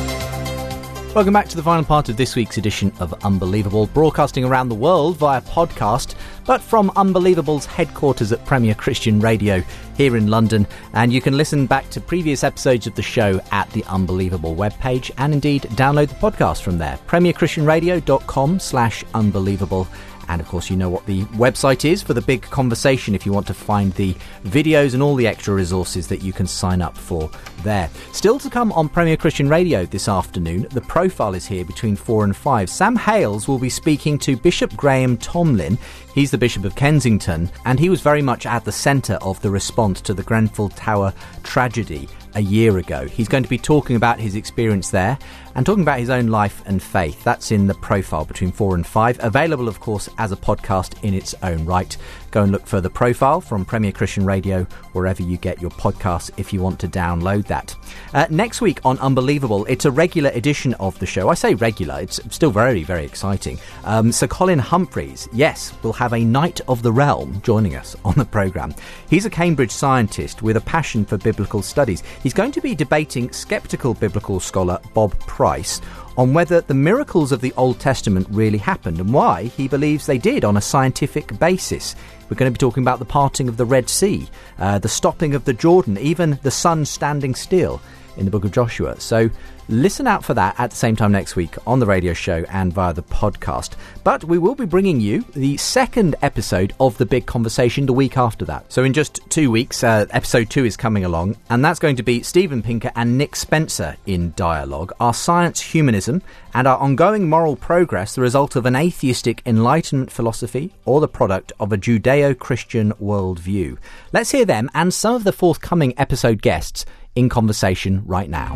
Speaker 3: Welcome back to the final part of this week's edition of Unbelievable, broadcasting around the world via podcast, but from Unbelievable's headquarters at Premier Christian Radio here in London. And you can listen back to previous episodes of the show at the Unbelievable webpage, and indeed download the podcast from there, premierchristianradio.com slash unbelievable. And of course, you know what the website is for the big conversation if you want to find the videos and all the extra resources that you can sign up for there. Still to come on Premier Christian Radio this afternoon, The Profile is here between four and five. Sam Hales will be speaking to Bishop Graham Tomlin. He's the Bishop of Kensington, and he was very much at the centre of the response to the Grenfell Tower tragedy a year ago. He's going to be talking about his experience there and talking about his own life and faith. That's in The Profile between four and five. Available, of course, as a podcast in its own right. Go and look for The Profile from Premier Christian Radio wherever you get your podcasts if you want to download that. Uh, next week on Unbelievable, it's a regular edition of the show. I say regular, it's still very, very exciting. Um, Sir Colin Humphreys, yes, will have a Knight of the Realm joining us on the programme. He's a Cambridge scientist with a passion for biblical studies. He's going to be debating sceptical biblical scholar Bob Price on whether the miracles of the Old Testament really happened and why he believes they did on a scientific basis. We're going to be talking about the parting of the Red Sea, uh, the stopping of the Jordan, even the sun standing still in the book of Joshua. So listen out for that at the same time next week on the radio show and via the podcast. But we will be bringing you the second episode of The Big Conversation the week after that. So in just two weeks, uh, episode two is coming along, and that's going to be Steven Pinker and Nick Spencer in dialogue. Our science, humanism, and our ongoing moral progress, the result of an atheistic Enlightenment philosophy or the product of a Judeo-Christian worldview. Let's hear them and some of the forthcoming episode guests in conversation right now.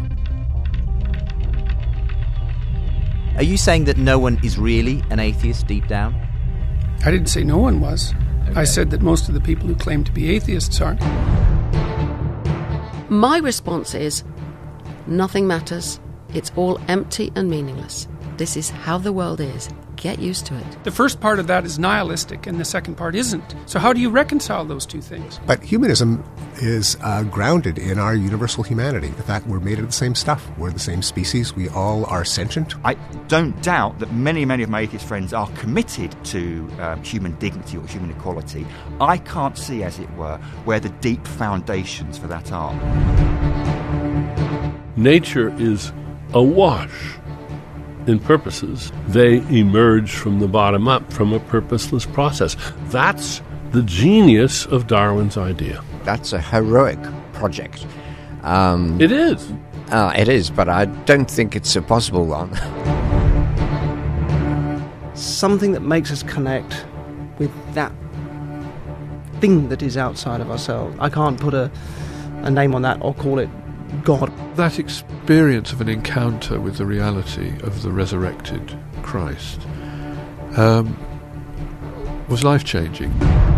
Speaker 3: Are you saying that no one is really an atheist deep down?
Speaker 4: I didn't say no one was.
Speaker 3: Okay.
Speaker 4: I said that most of the people who claim to be atheists aren't.
Speaker 5: My response is, nothing matters. It's all empty and meaningless. This is how the world is. Get used to it.
Speaker 4: The first part of that is nihilistic and the second part isn't. So how do you reconcile those two things?
Speaker 10: But humanism is uh, grounded in our universal humanity, the fact we're made of the same stuff. We're the same species. We all are sentient.
Speaker 11: I don't doubt that many, many of my atheist friends are committed to um, human dignity or human equality. I can't see, as it were, where the deep foundations for that are.
Speaker 12: Nature is awash in purposes. They emerge from the bottom up, from a purposeless process. That's the genius of Darwin's idea.
Speaker 13: That's a heroic project. Um,
Speaker 12: it is.
Speaker 13: Uh, it is, but I don't think it's a possible one.
Speaker 14: Something that makes us connect with that thing that is outside of ourselves. I can't put a, a name on that or call it God.
Speaker 15: That experience of an encounter with the reality of the resurrected Christ um, was life-changing.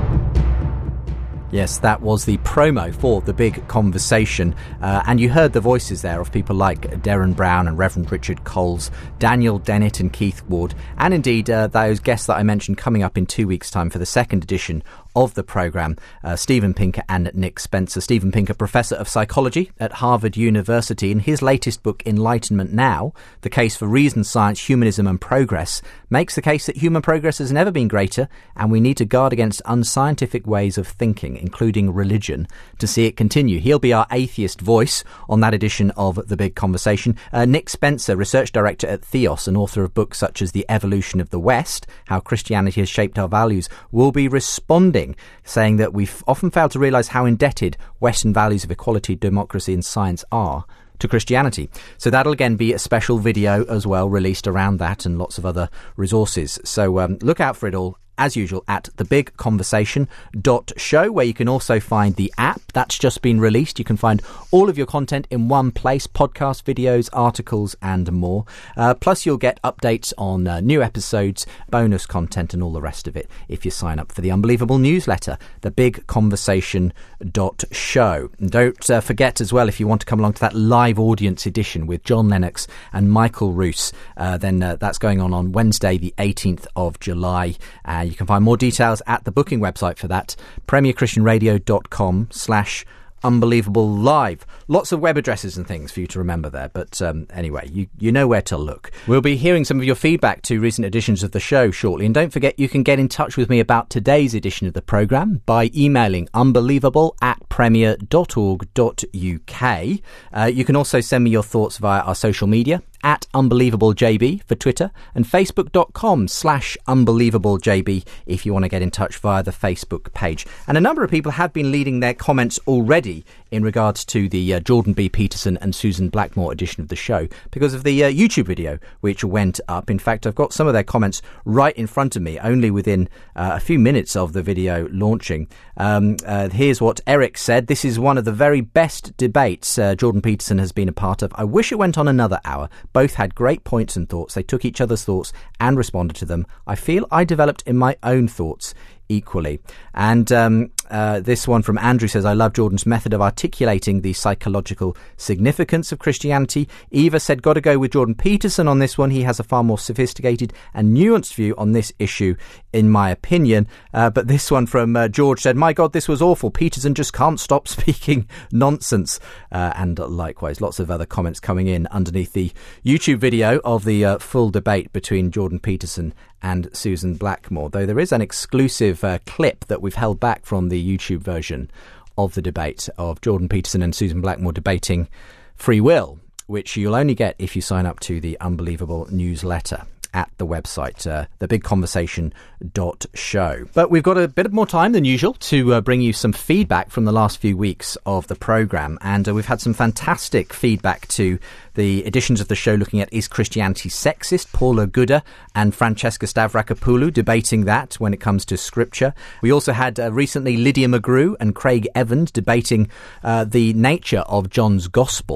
Speaker 3: Yes, that was the promo for The Big Conversation. Uh, and you heard the voices there of people like Derren Brown and Reverend Richard Coles, Daniel Dennett and Keith Ward, and indeed uh, those guests that I mentioned coming up in two weeks' time for the second edition of the programme, uh, Steven Pinker and Nick Spencer. Steven Pinker, Professor of Psychology at Harvard University. In his latest book, Enlightenment Now, The Case for Reason, Science, Humanism and Progress, makes the case that human progress has never been greater and we need to guard against unscientific ways of thinking, including religion, to see it continue. He'll be our atheist voice on that edition of The Big Conversation. Uh, Nick Spencer, Research Director at Theos and author of books such as The Evolution of the West, How Christianity Has Shaped Our Values, will be responding, saying that we've often failed to realise how indebted Western values of equality, democracy and science are to Christianity. So that'll again be a special video as well released around that and lots of other resources. So um, look out for it all, as usual, at the big conversation dot show, where you can also find the app that's just been released. You can find all of your content in one place, podcasts, videos, articles and more. Uh, plus you'll get updates on uh, new episodes, bonus content and all the rest of it if you sign up for the Unbelievable newsletter, the big conversation dot show. And don't uh, forget as well, if you want to come along to that live audience edition with John Lennox and Michael Roos, uh, then uh, that's going on on Wednesday the eighteenth of July. Uh, You can find more details at the booking website for that, premier christian radio dot com slash unbelievable live. Lots of web addresses and things for you to remember there. But um, anyway, you, you know where to look. We'll be hearing some of your feedback to recent editions of the show shortly. And don't forget, you can get in touch with me about today's edition of the programme by emailing unbelievable at premier dot org dot uk. Uh, you can also send me your thoughts via our social media, at UnbelievableJB for Twitter, and facebook.com slash UnbelievableJB if you want to get in touch via the Facebook page. And a number of people have been leading their comments already in regards to the uh, Jordan B. Peterson and Susan Blackmore edition of the show because of the uh, YouTube video which went up. In fact, I've got some of their comments right in front of me, only within uh, a few minutes of the video launching. Um, uh, here's what Eric said. This is one of the very best debates uh, Jordan Peterson has been a part of. I wish it went on another hour. Both had great points and thoughts. They took each other's thoughts and responded to them. I feel I developed in my own thoughts equally. And um, uh, this one from Andrew says, I love Jordan's method of articulating the psychological significance of Christianity. Eva said, got to go with Jordan Peterson on this one. He has a far more sophisticated and nuanced view on this issue, in my opinion. Uh, but this one from uh, George said, my God, this was awful. Peterson just can't stop speaking nonsense. Uh, and likewise, lots of other comments coming in underneath the YouTube video of the uh, full debate between Jordan Peterson and Susan Blackmore, though there is an exclusive uh, clip that we've held back from the YouTube version of the debate of Jordan Peterson and Susan Blackmore debating free will, which you'll only get if you sign up to the Unbelievable newsletter at the website, uh, the big conversation dot show. But we've got a bit more time than usual to uh, bring you some feedback from the last few weeks of the programme. And uh, we've had some fantastic feedback to the editions of the show looking at Is Christianity Sexist? Paula Guda and Francesca Stavrakopoulou debating that when it comes to scripture. We also had uh, recently Lydia McGrew and Craig Evans debating uh, the nature of John's Gospel.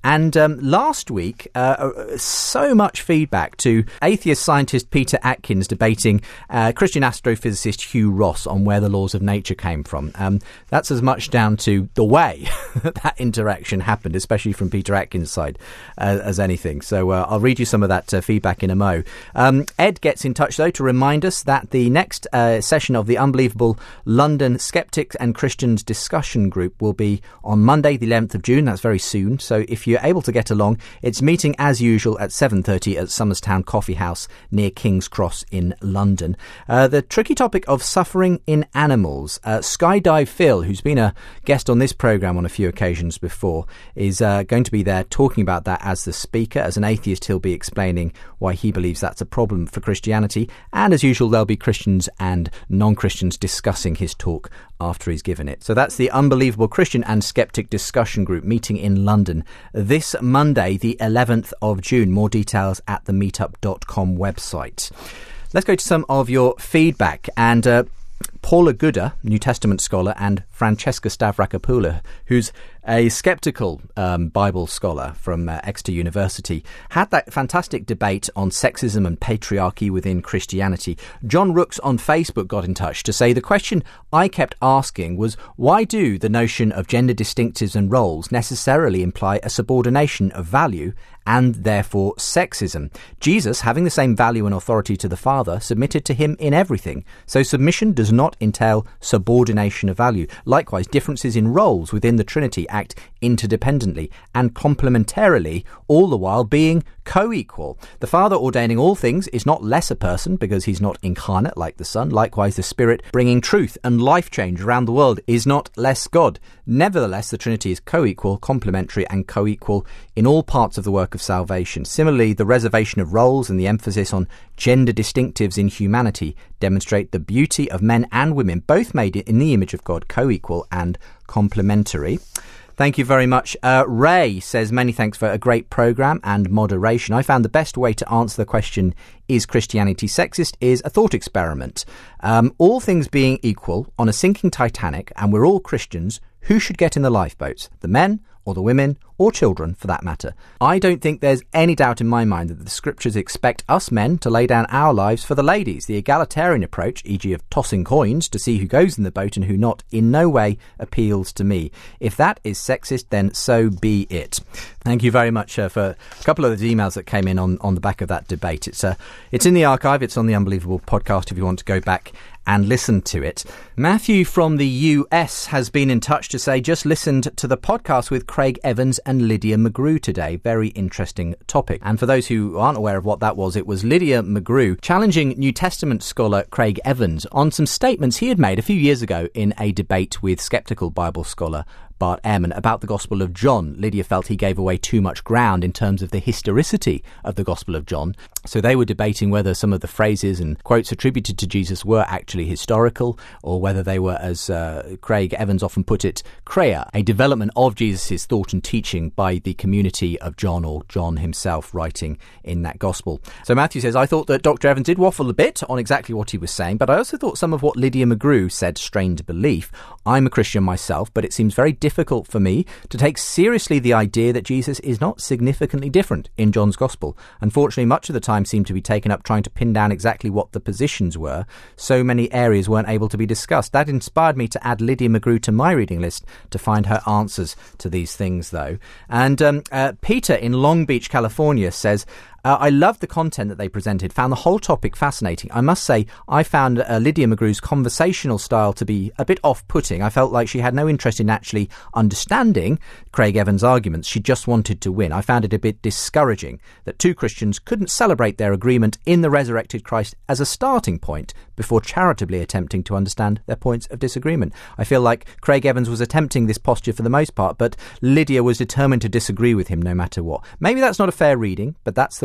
Speaker 3: And um, last week, uh, so much feedback to atheist scientist Peter Atkins debating uh, Christian astrophysicist Hugh Ross on where the laws of nature came from. Um, that's as much down to the way that interaction happened, especially from Peter Atkins' side, uh, as anything. So uh, I'll read you some of that uh, feedback in a mo. Um, Ed gets in touch, though, to remind us that the next uh, session of the Unbelievable London Skeptics and Christians discussion group will be on Monday, the eleventh of June. That's very soon. So if you're able to get along, it's meeting as usual at seven thirty at Somerstown Coffee House near King's Cross in London. Uh, the tricky topic of suffering in animals. Uh, Skydive Phil, who's been a guest on this programme on a few occasions before, is uh, going to be there talking about that as the speaker. As an atheist, he'll be explaining why he believes that's a problem for Christianity. And as usual, there'll be Christians and non-Christians discussing his talk after he's given it. So that's the Unbelievable Christian and Skeptic discussion group meeting in London this Monday, the eleventh of June. More details at the meetup dot com website. Let's go to some of your feedback. And uh, Paula Gooder, New Testament scholar, and Francesca Stavrakopoulos, who's a skeptical um, Bible scholar from uh, Exeter University, had that fantastic debate on sexism and patriarchy within Christianity. John Rooks on Facebook got in touch to say the question I kept asking was, why do the notion of gender distinctives and roles necessarily imply a subordination of value and therefore sexism? Jesus, having the same value and authority to the Father, submitted to him in everything. So submission does not entail subordination of value. Likewise, differences in roles within the Trinity act interdependently and complementarily, all the while being co-equal. The Father ordaining all things is not less a person because he's not incarnate like the Son. Likewise, the Spirit bringing truth and life change around the world is not less God. Nevertheless, the Trinity is co-equal, complementary and co-equal in all parts of the work of salvation. Similarly, the reservation of roles and the emphasis on gender distinctives in humanity demonstrate the beauty of men and women, both made in the image of God, co-equal and complementary. Thank you very much. Uh, Ray says, many thanks for a great programme and moderation. I found the best way to answer the question, is Christianity sexist, is a thought experiment. Um, all things being equal, on a sinking Titanic, and we're all Christians, who should get in the lifeboats? The men or the women or children for that matter? I don't think there's any doubt in my mind that the scriptures expect us men to lay down our lives for the ladies. The egalitarian approach, for example of tossing coins to see who goes in the boat and who not, in no way appeals to me. If that is sexist, then so be it. Thank you very much uh, for a couple of the emails that came in on, on the back of that debate. It's uh, it's in the archive. It's on the Unbelievable podcast if you want to go back and listen to it. Matthew from the U S has been in touch to say, just listened to the podcast with Craig Evans and Lydia McGrew today. Very interesting topic. And for those who aren't aware of what that was, it was Lydia McGrew challenging New Testament scholar Craig Evans on some statements he had made a few years ago in a debate with skeptical Bible scholar Bart Ehrman about the Gospel of John. Lydia felt he gave away too much ground in terms of the historicity of the Gospel of John. So they were debating whether some of the phrases and quotes attributed to Jesus were actually historical, or whether they were, as uh, Craig Evans often put it, Krea, a development of Jesus' thought and teaching by the community of John, or John himself writing in that Gospel. So Matthew says, I thought that Doctor Evans did waffle a bit on exactly what he was saying, but I also thought some of what Lydia McGrew said strained belief. I'm a Christian myself, but it seems very difficult for me to take seriously the idea that Jesus is not significantly different in John's Gospel. Unfortunately, much of the time seemed to be taken up trying to pin down exactly what the positions were. So many areas weren't able to be discussed. That inspired me to add Lydia McGrew to my reading list to find her answers to these things, though. And um, uh, Peter in Long Beach, California says, Uh, I loved the content that they presented, found the whole topic fascinating. I must say, I found uh, Lydia McGrew's conversational style to be a bit off-putting. I felt like she had no interest in actually understanding Craig Evans' arguments. She just wanted to win. I found it a bit discouraging that two Christians couldn't celebrate their agreement in the resurrected Christ as a starting point before charitably attempting to understand their points of disagreement. I feel like Craig Evans was attempting this posture for the most part, but Lydia was determined to disagree with him no matter what. Maybe that's not a fair reading, but that's the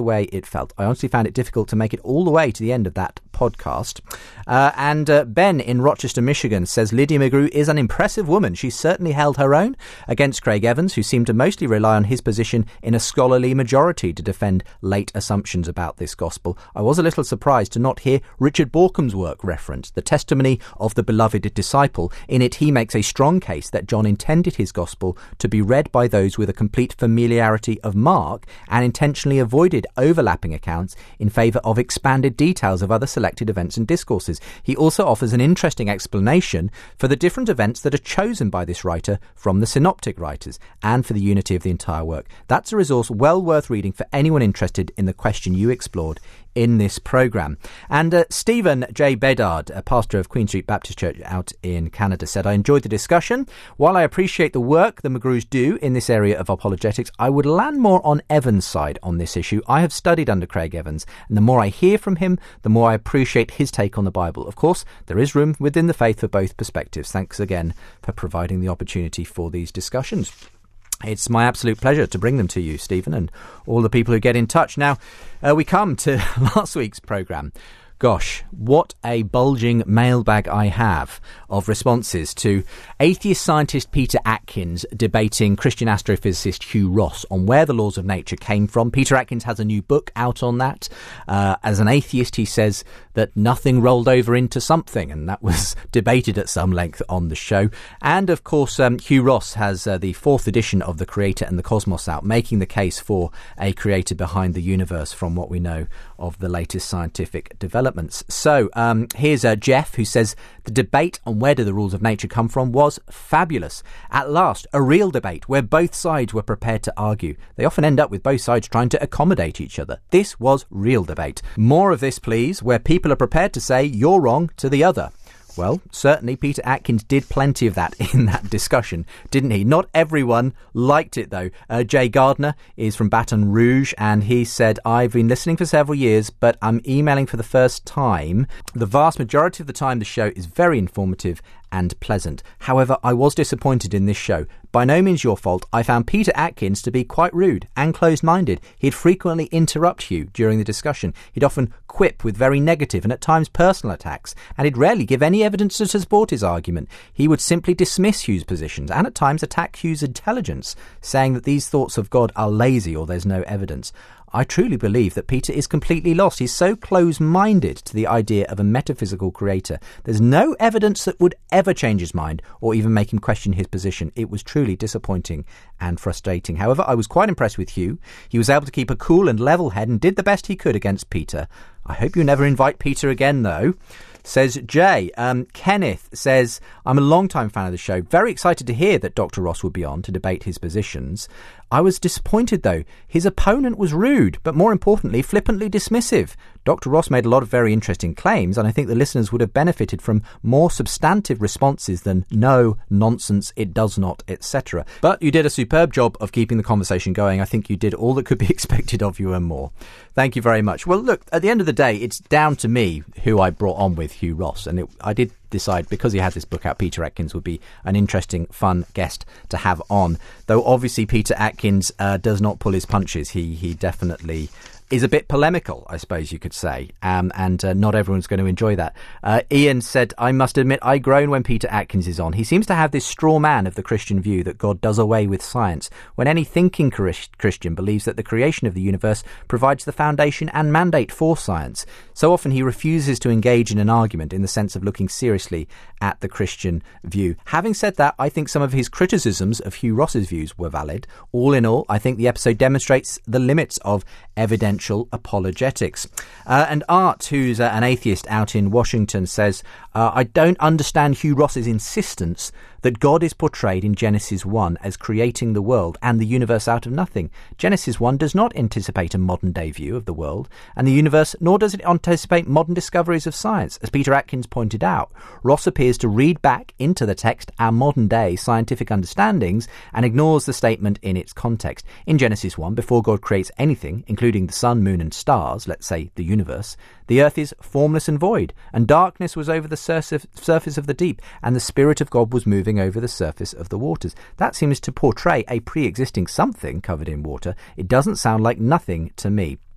Speaker 3: way it felt. I honestly found it difficult to make it all the way to the end of that podcast. Uh, and uh, Ben in Rochester, Michigan says Lydia McGrew is an impressive woman. She certainly held her own against Craig Evans, who seemed to mostly rely on his position in a scholarly majority to defend late assumptions about this gospel. I was a little surprised to not hear Richard Borkham's work referenced, The Testimony of the Beloved Disciple. In it, he makes a strong case that John intended his gospel to be read by those with a complete familiarity of Mark and intentionally avoided overlapping accounts in favour of expanded details of other selected events and discourses. He also offers an interesting explanation for the different events that are chosen by this writer from the synoptic writers and for the unity of the entire work. That's a resource well worth reading for anyone interested in the question you explored in this programme. And uh, Stephen J. Bedard, a pastor of Queen Street Baptist Church out in Canada, said, I enjoyed the discussion. While I appreciate the work the McGrews do in this area of apologetics, I would land more on Evans' side on this issue. I have studied under Craig Evans, and the more I hear from him, the more I appreciate his take on the Bible. Of course, there is room within the faith for both perspectives. Thanks again for providing the opportunity for these discussions. It's my absolute pleasure to bring them to you, Stephen, and all the people who get in touch. Now, uh, we come to last week's programme. Gosh, what a bulging mailbag I have of responses to atheist scientist Peter Atkins debating Christian astrophysicist Hugh Ross on where the laws of nature came from. Peter Atkins has a new book out on that. Uh, as an atheist, he says that nothing rolled over into something, and that was debated at some length on the show. And, of course, um, Hugh Ross has uh, the fourth edition of The Creator and the Cosmos out, making the case for a creator behind the universe from what we know of the latest scientific developments. So um, here's uh, Jeff, who says the debate on where do the rules of nature come from was fabulous. At last, a real debate where both sides were prepared to argue. They often end up with both sides trying to accommodate each other. This was real debate. More of this, please, where people are prepared to say you're wrong to the other. Well, certainly Peter Atkins did plenty of that in that discussion, didn't he? Not everyone liked it, though. Uh, Jay Gardner is from Baton Rouge, and he said, I've been listening for several years, but I'm emailing for the first time. The vast majority of the time, the show is very informative and pleasant. However, I was disappointed in this show. By no means your fault. I found Peter Atkins to be quite rude and closed-minded. He'd frequently interrupt Hugh during the discussion. He'd often quip with very negative and at times personal attacks, and he'd rarely give any evidence to support his argument. He would simply dismiss Hugh's positions and at times attack Hugh's intelligence, saying that these thoughts of God are lazy or there's no evidence. I truly believe that Peter is completely lost. He's so close-minded to the idea of a metaphysical creator. There's no evidence that would ever change his mind or even make him question his position. It was truly disappointing and frustrating. However, I was quite impressed with Hugh. He was able to keep a cool and level head and did the best he could against Peter. I hope you never invite Peter again, though. Says Jay. Um, Kenneth says, I'm a long-time fan of the show. Very excited to hear that Doctor Ross would be on to debate his positions. I was disappointed, though. His opponent was rude, but more importantly, flippantly dismissive. Doctor Ross made a lot of very interesting claims, and I think the listeners would have benefited from more substantive responses than no, nonsense, it does not, et cetera. But you did a superb job of keeping the conversation going. I think you did all that could be expected of you and more. Thank you very much. Well, look, at the end of the day, it's down to me who I brought on with Hugh Ross, and it, I did decide, because he had this book out, Peter Atkins would be an interesting, fun guest to have on. Though obviously Peter Atkins uh, does not pull his punches. He he definitely is a bit polemical, I suppose you could say, um, and uh, not everyone's going to enjoy that. Uh, Ian said, I must admit I groan when Peter Atkins is on. He seems to have this straw man of the Christian view that God does away with science, when any thinking Christian believes that the creation of the universe provides the foundation and mandate for science. So often he refuses to engage in an argument in the sense of looking seriously at the Christian view. Having said that, I think some of his criticisms of Hugh Ross's views were valid. All in all, I think the episode demonstrates the limits of evidential apologetics. Uh, and Art, who's uh, an atheist out in Washington, says, uh, I don't understand Hugh Ross's insistence that God is portrayed in Genesis one as creating the world and the universe out of nothing. Genesis one does not anticipate a modern-day view of the world and the universe, nor does it anticipate modern discoveries of science. As Peter Atkins pointed out, Ross appears to read back into the text our modern-day scientific understandings and ignores the statement in its context. In Genesis one, before God creates anything, including the sun, moon and stars, let's say the universe, the earth is formless and void, and darkness was over the surf- surface of the deep, and the Spirit of God was moving over the surface of the waters. That seems to portray a pre-existing something covered in water. It doesn't sound like nothing to me.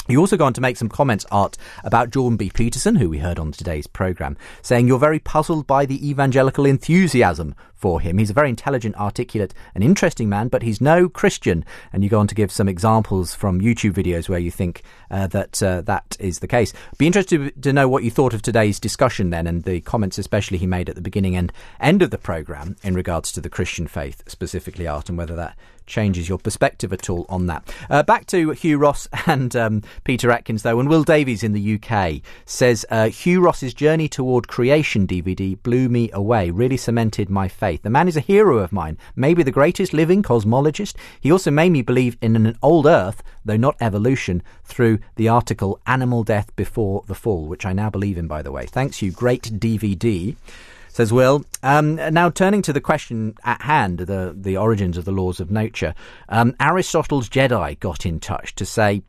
Speaker 3: He also go on to make some comments, Art, about Jordan B. Peterson, who we heard on today's programme, saying you're very puzzled by the evangelical enthusiasm for him. He's a very intelligent, articulate and interesting man, but he's no Christian. And you go on to give some examples from YouTube videos where you think uh, that uh, that is the case. Be interested to know what you thought of today's discussion then, and the comments especially he made at the beginning and end of the programme in regards to the Christian faith, specifically, Art, and whether that changes your perspective at all on that. Uh, back to Hugh Ross and um, Peter Atkins, though, and Will Davies in the U K says, uh, Hugh Ross's Journey Toward Creation D V D blew me away, really cemented my faith. The man is a hero of mine, maybe the greatest living cosmologist. He also made me believe in an old Earth, though not evolution, through the article Animal Death Before the Fall, which I now believe in, by the way. Thanks, Hugh. Great D V D. Says Will. Um, now, turning to the question at hand, the, the origins of the laws of nature, um, Aristotle's Jedi got in touch to say,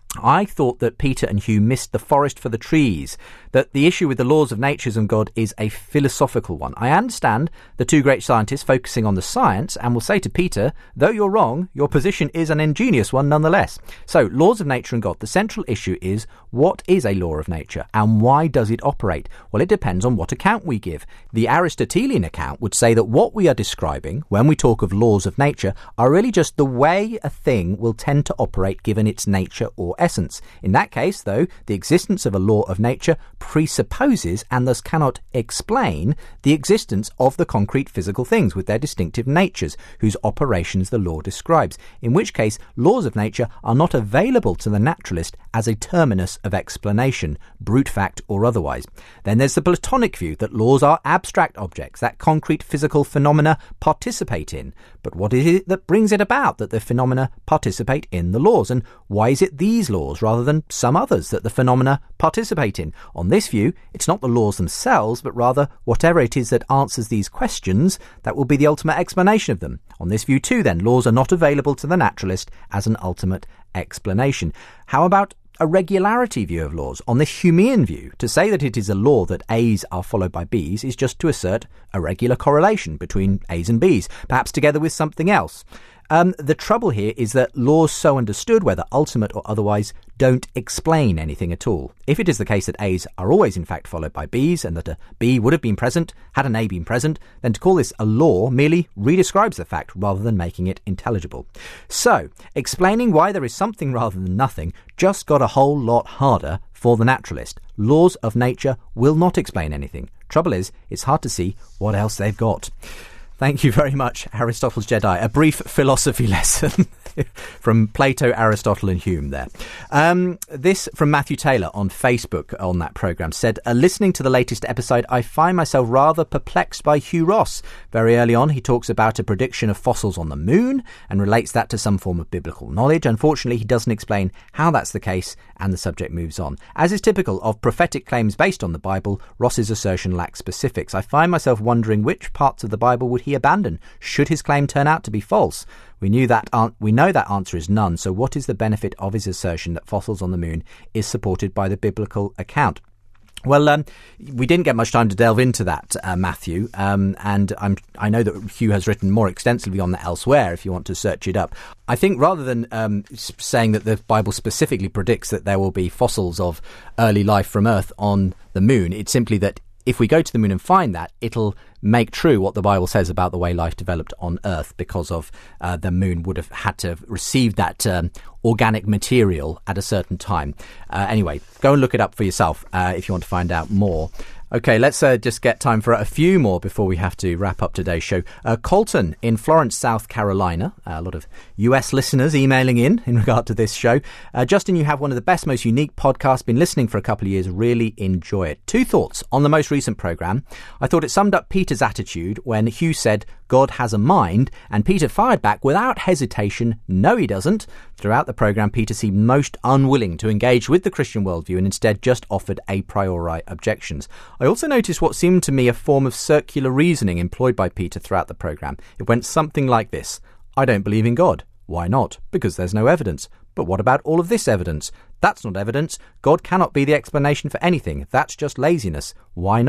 Speaker 3: I thought that Peter and Hugh missed the forest for the trees, that the issue with the laws of nature and God is a philosophical one. I understand the two great scientists focusing on the science and will say to Peter, though you're wrong, your position is an ingenious one nonetheless. So, laws of nature and God, the central issue is, what is a law of nature and why does it operate? Well, it depends on what account we give. The Aristotelian account would say that what we are describing when we talk of laws of nature are really just the way a thing will tend to operate given its nature or essence. In that case, though, the existence of a law of nature presupposes and thus cannot explain the existence of the concrete physical things with their distinctive natures whose operations the law describes, in which case laws of nature are not available to the naturalist as a terminus of explanation, brute fact or otherwise. Then there's the Platonic view that laws are abstract objects that concrete physical phenomena participate in. But what is it that brings it about that the phenomena participate in the laws, and why is it these laws rather than some others that the phenomena participate in? On this view, it's not the laws themselves, but rather whatever it is that answers these questions that will be the ultimate explanation of them. On this view too, then, laws are not available to the naturalist as an ultimate explanation. How about a regularity view of laws? On this Humean view, to say that it is a law that A's are followed by B's is just to assert a regular correlation between A's and B's, perhaps together with something else. Um, the trouble here is that laws so understood, whether ultimate or otherwise, don't explain anything at all. If it is the case that A's are always in fact followed by B's and that a B would have been present had an A been present, then to call this a law merely redescribes the fact rather than making it intelligible. So, explaining why there is something rather than nothing just got a whole lot harder for the naturalist. Laws of nature will not explain anything. Trouble is, it's hard to see what else they've got. Thank you very much, Aristotle's Jedi. A brief philosophy lesson from Plato, Aristotle and Hume there. Um, this from Matthew Taylor on Facebook on that programme said, uh, listening to the latest episode, I find myself rather perplexed by Hugh Ross. Very early on, he talks about a prediction of fossils on the moon and relates that to some form of biblical knowledge. Unfortunately, he doesn't explain how that's the case and the subject moves on. As is typical of prophetic claims based on the Bible, Ross's assertion lacks specifics. I find myself wondering which parts of the Bible would he abandon should his claim turn out to be false. We knew that an- we know that answer is none, so what is the benefit of his assertion that fossils on the moon is supported by the biblical account? Well, um, we didn't get much time to delve into that, uh, Matthew, um, and I'm, I know that Hugh has written more extensively on that elsewhere if you want to search it up. I think rather than um, saying that the Bible specifically predicts that there will be fossils of early life from Earth on the moon, it's simply that if we go to the moon and find that, it'll make true what the Bible says about the way life developed on Earth because of uh, the moon would have had to have received that um, organic material at a certain time. Uh, anyway, go and look it up for yourself uh, if you want to find out more. Okay, let's uh, just get time for a few more before we have to wrap up today's show. Uh, Colton in Florence, South Carolina. Uh, a lot of U S listeners emailing in in regard to this show. Uh, Justin, you have one of the best, most unique podcasts. Been listening for a couple of years. Really enjoy it. Two thoughts on the most recent programme. I thought it summed up Peter's attitude when Hugh said God has a mind, and Peter fired back without hesitation, no he doesn't. Throughout the programme, Peter seemed most unwilling to engage with the Christian worldview and instead just offered a priori objections. I also noticed what seemed to me a form of circular reasoning employed by Peter throughout the programme. It went something like this. I don't believe in God. Why not? Because there's no evidence. But what about all of this evidence? That's not evidence. God cannot be the explanation for anything. That's just laziness. Why not?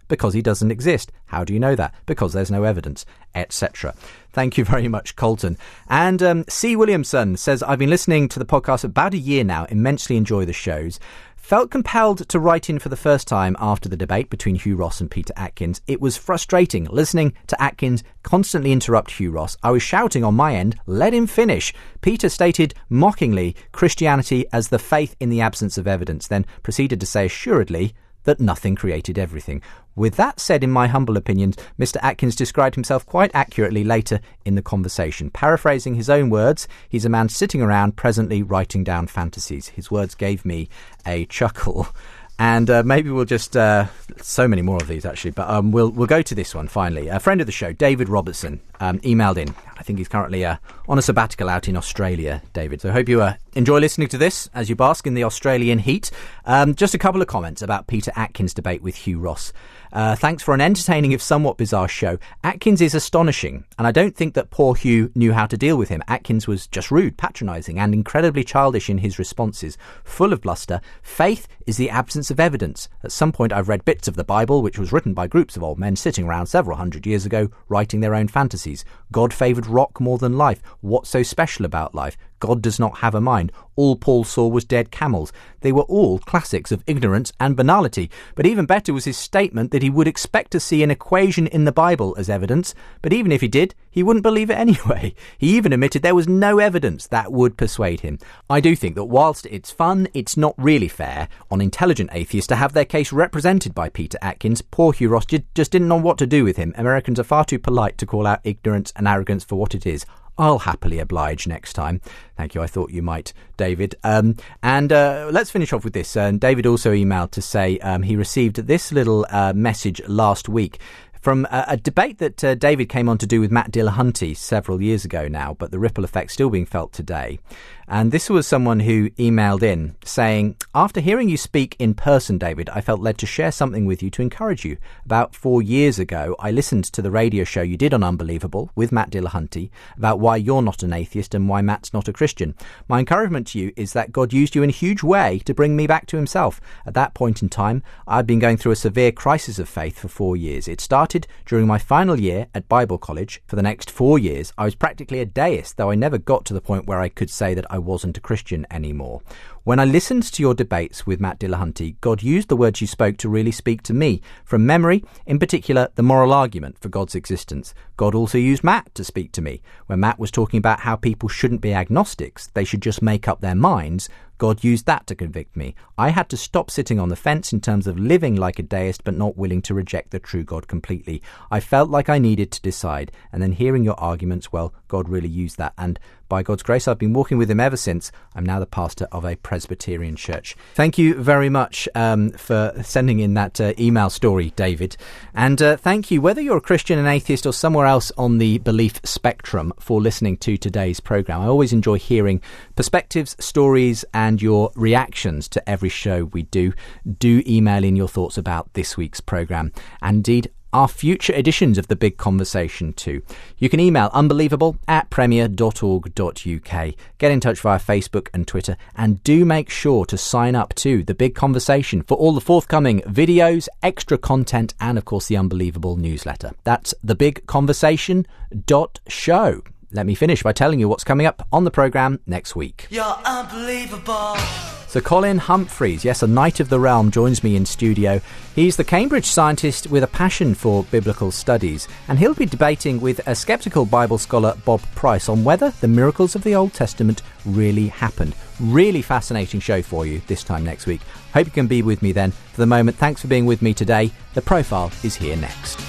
Speaker 3: Because he doesn't exist. How do you know that? Because there's no evidence, et cetera. Thank you very much, Colton. And um, C. Williamson says, I've been listening to the podcast about a year now, immensely enjoy the shows. Felt compelled to write in for the first time after the debate between Hugh Ross and Peter Atkins. It was frustrating listening to Atkins constantly interrupt Hugh Ross. I was shouting on my end, let him finish. Peter stated mockingly Christianity as the faith in the absence of evidence, then proceeded to say assuredly that nothing created everything. With that said, in my humble opinion, Mister Atkins described himself quite accurately later in the conversation. Paraphrasing his own words, he's a man sitting around presently writing down fantasies. His words gave me a chuckle. And uh, maybe we'll just, uh, so many more of these actually, but um, we'll we'll go to this one finally. A friend of the show, David Robertson, um, emailed in. I think he's currently uh, on a sabbatical out in Australia, David. So I hope you uh, enjoy listening to this as you bask in the Australian heat. Um, just a couple of comments about Peter Atkins' debate with Hugh Ross. Uh, thanks for an entertaining if somewhat bizarre show. Atkins is astonishing, and I don't think that poor Hugh knew how to deal with him. Atkins was just rude, patronising, and incredibly childish in his responses, full of bluster. Faith is the absence of evidence. At some point I've read bits of the Bible, which was written by groups of old men sitting around several hundred years ago, writing their own fantasies. God favoured rock more than life. What's so special about life? God does not have a mind. All Paul saw was dead camels. They were all classics of ignorance and banality. But even better was his statement that he would expect to see an equation in the Bible as evidence, but even if he did, he wouldn't believe it anyway. He even admitted there was no evidence that would persuade him. I do think that whilst it's fun, it's not really fair on intelligent atheists to have their case represented by Peter Atkins. Poor Hugh Ross just didn't know what to do with him. Americans are far too polite to call out ignorance and arrogance for what it is. I'll happily oblige next time. Thank you. I thought you might, David. Um, and uh, let's finish off with this. Uh, David also emailed to say um, he received this little uh, message last week from a, a debate that uh, David came on to do with Matt Dillahunty several years ago now, but the ripple effect still being felt today. And this was someone who emailed in saying, after hearing you speak in person, David, I felt led to share something with you to encourage you. About four years ago, I listened to the radio show you did on Unbelievable with Matt Dillahunty about why you're not an atheist and why Matt's not a Christian. My encouragement to you is that God used you in a huge way to bring me back to himself. At that point in time, I'd been going through a severe crisis of faith for four years. It started during my final year at Bible college. For the next four years, I was practically a deist, though I never got to the point where I could say that I wasn't a Christian anymore. When I listened to your debates with Matt Dillahunty, God used the words you spoke to really speak to me. From memory, in particular, the moral argument for God's existence. God also used Matt to speak to me. When Matt was talking about how people shouldn't be agnostics, they should just make up their minds, God used that to convict me. I had to stop sitting on the fence in terms of living like a deist but not willing to reject the true God completely. I felt like I needed to decide, and then hearing your arguments, well, God really used that, and by God's grace, I've been walking with him ever since. I'm now the pastor of a Presbyterian church. Thank you very much um, for sending in that uh, email story, David. And uh, thank you, whether you're a Christian, an atheist, or somewhere else on the belief spectrum, for listening to today's programme. I always enjoy hearing perspectives, stories, and your reactions to every show we do. Do email in your thoughts about this week's programme. And indeed, our future editions of The Big Conversation too. You can email unbelievable at premier dot org dot uk. Get in touch via Facebook and Twitter, and do make sure to sign up to The Big Conversation for all the forthcoming videos, extra content, and of course the Unbelievable newsletter. That's the big conversation dot show. Let me finish by telling you what's coming up on the programme next week.
Speaker 16: You're unbelievable.
Speaker 3: So Colin Humphreys, yes, a knight of the realm, joins me in studio. He's the Cambridge scientist with a passion for biblical studies, and he'll be debating with a sceptical Bible scholar, Bob Price, on whether the miracles of the Old Testament really happened. Really fascinating show for you this time next week. Hope you can be with me then. For the moment, thanks for being with me today. The Profile is here next.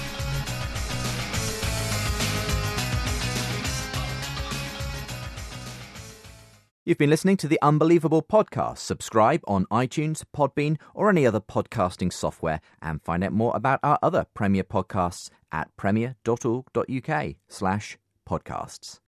Speaker 3: You've been listening to the Unbelievable podcast. Subscribe on iTunes, Podbean, or any other podcasting software, and find out more about our other Premier podcasts at premier dot org dot uk slash podcasts.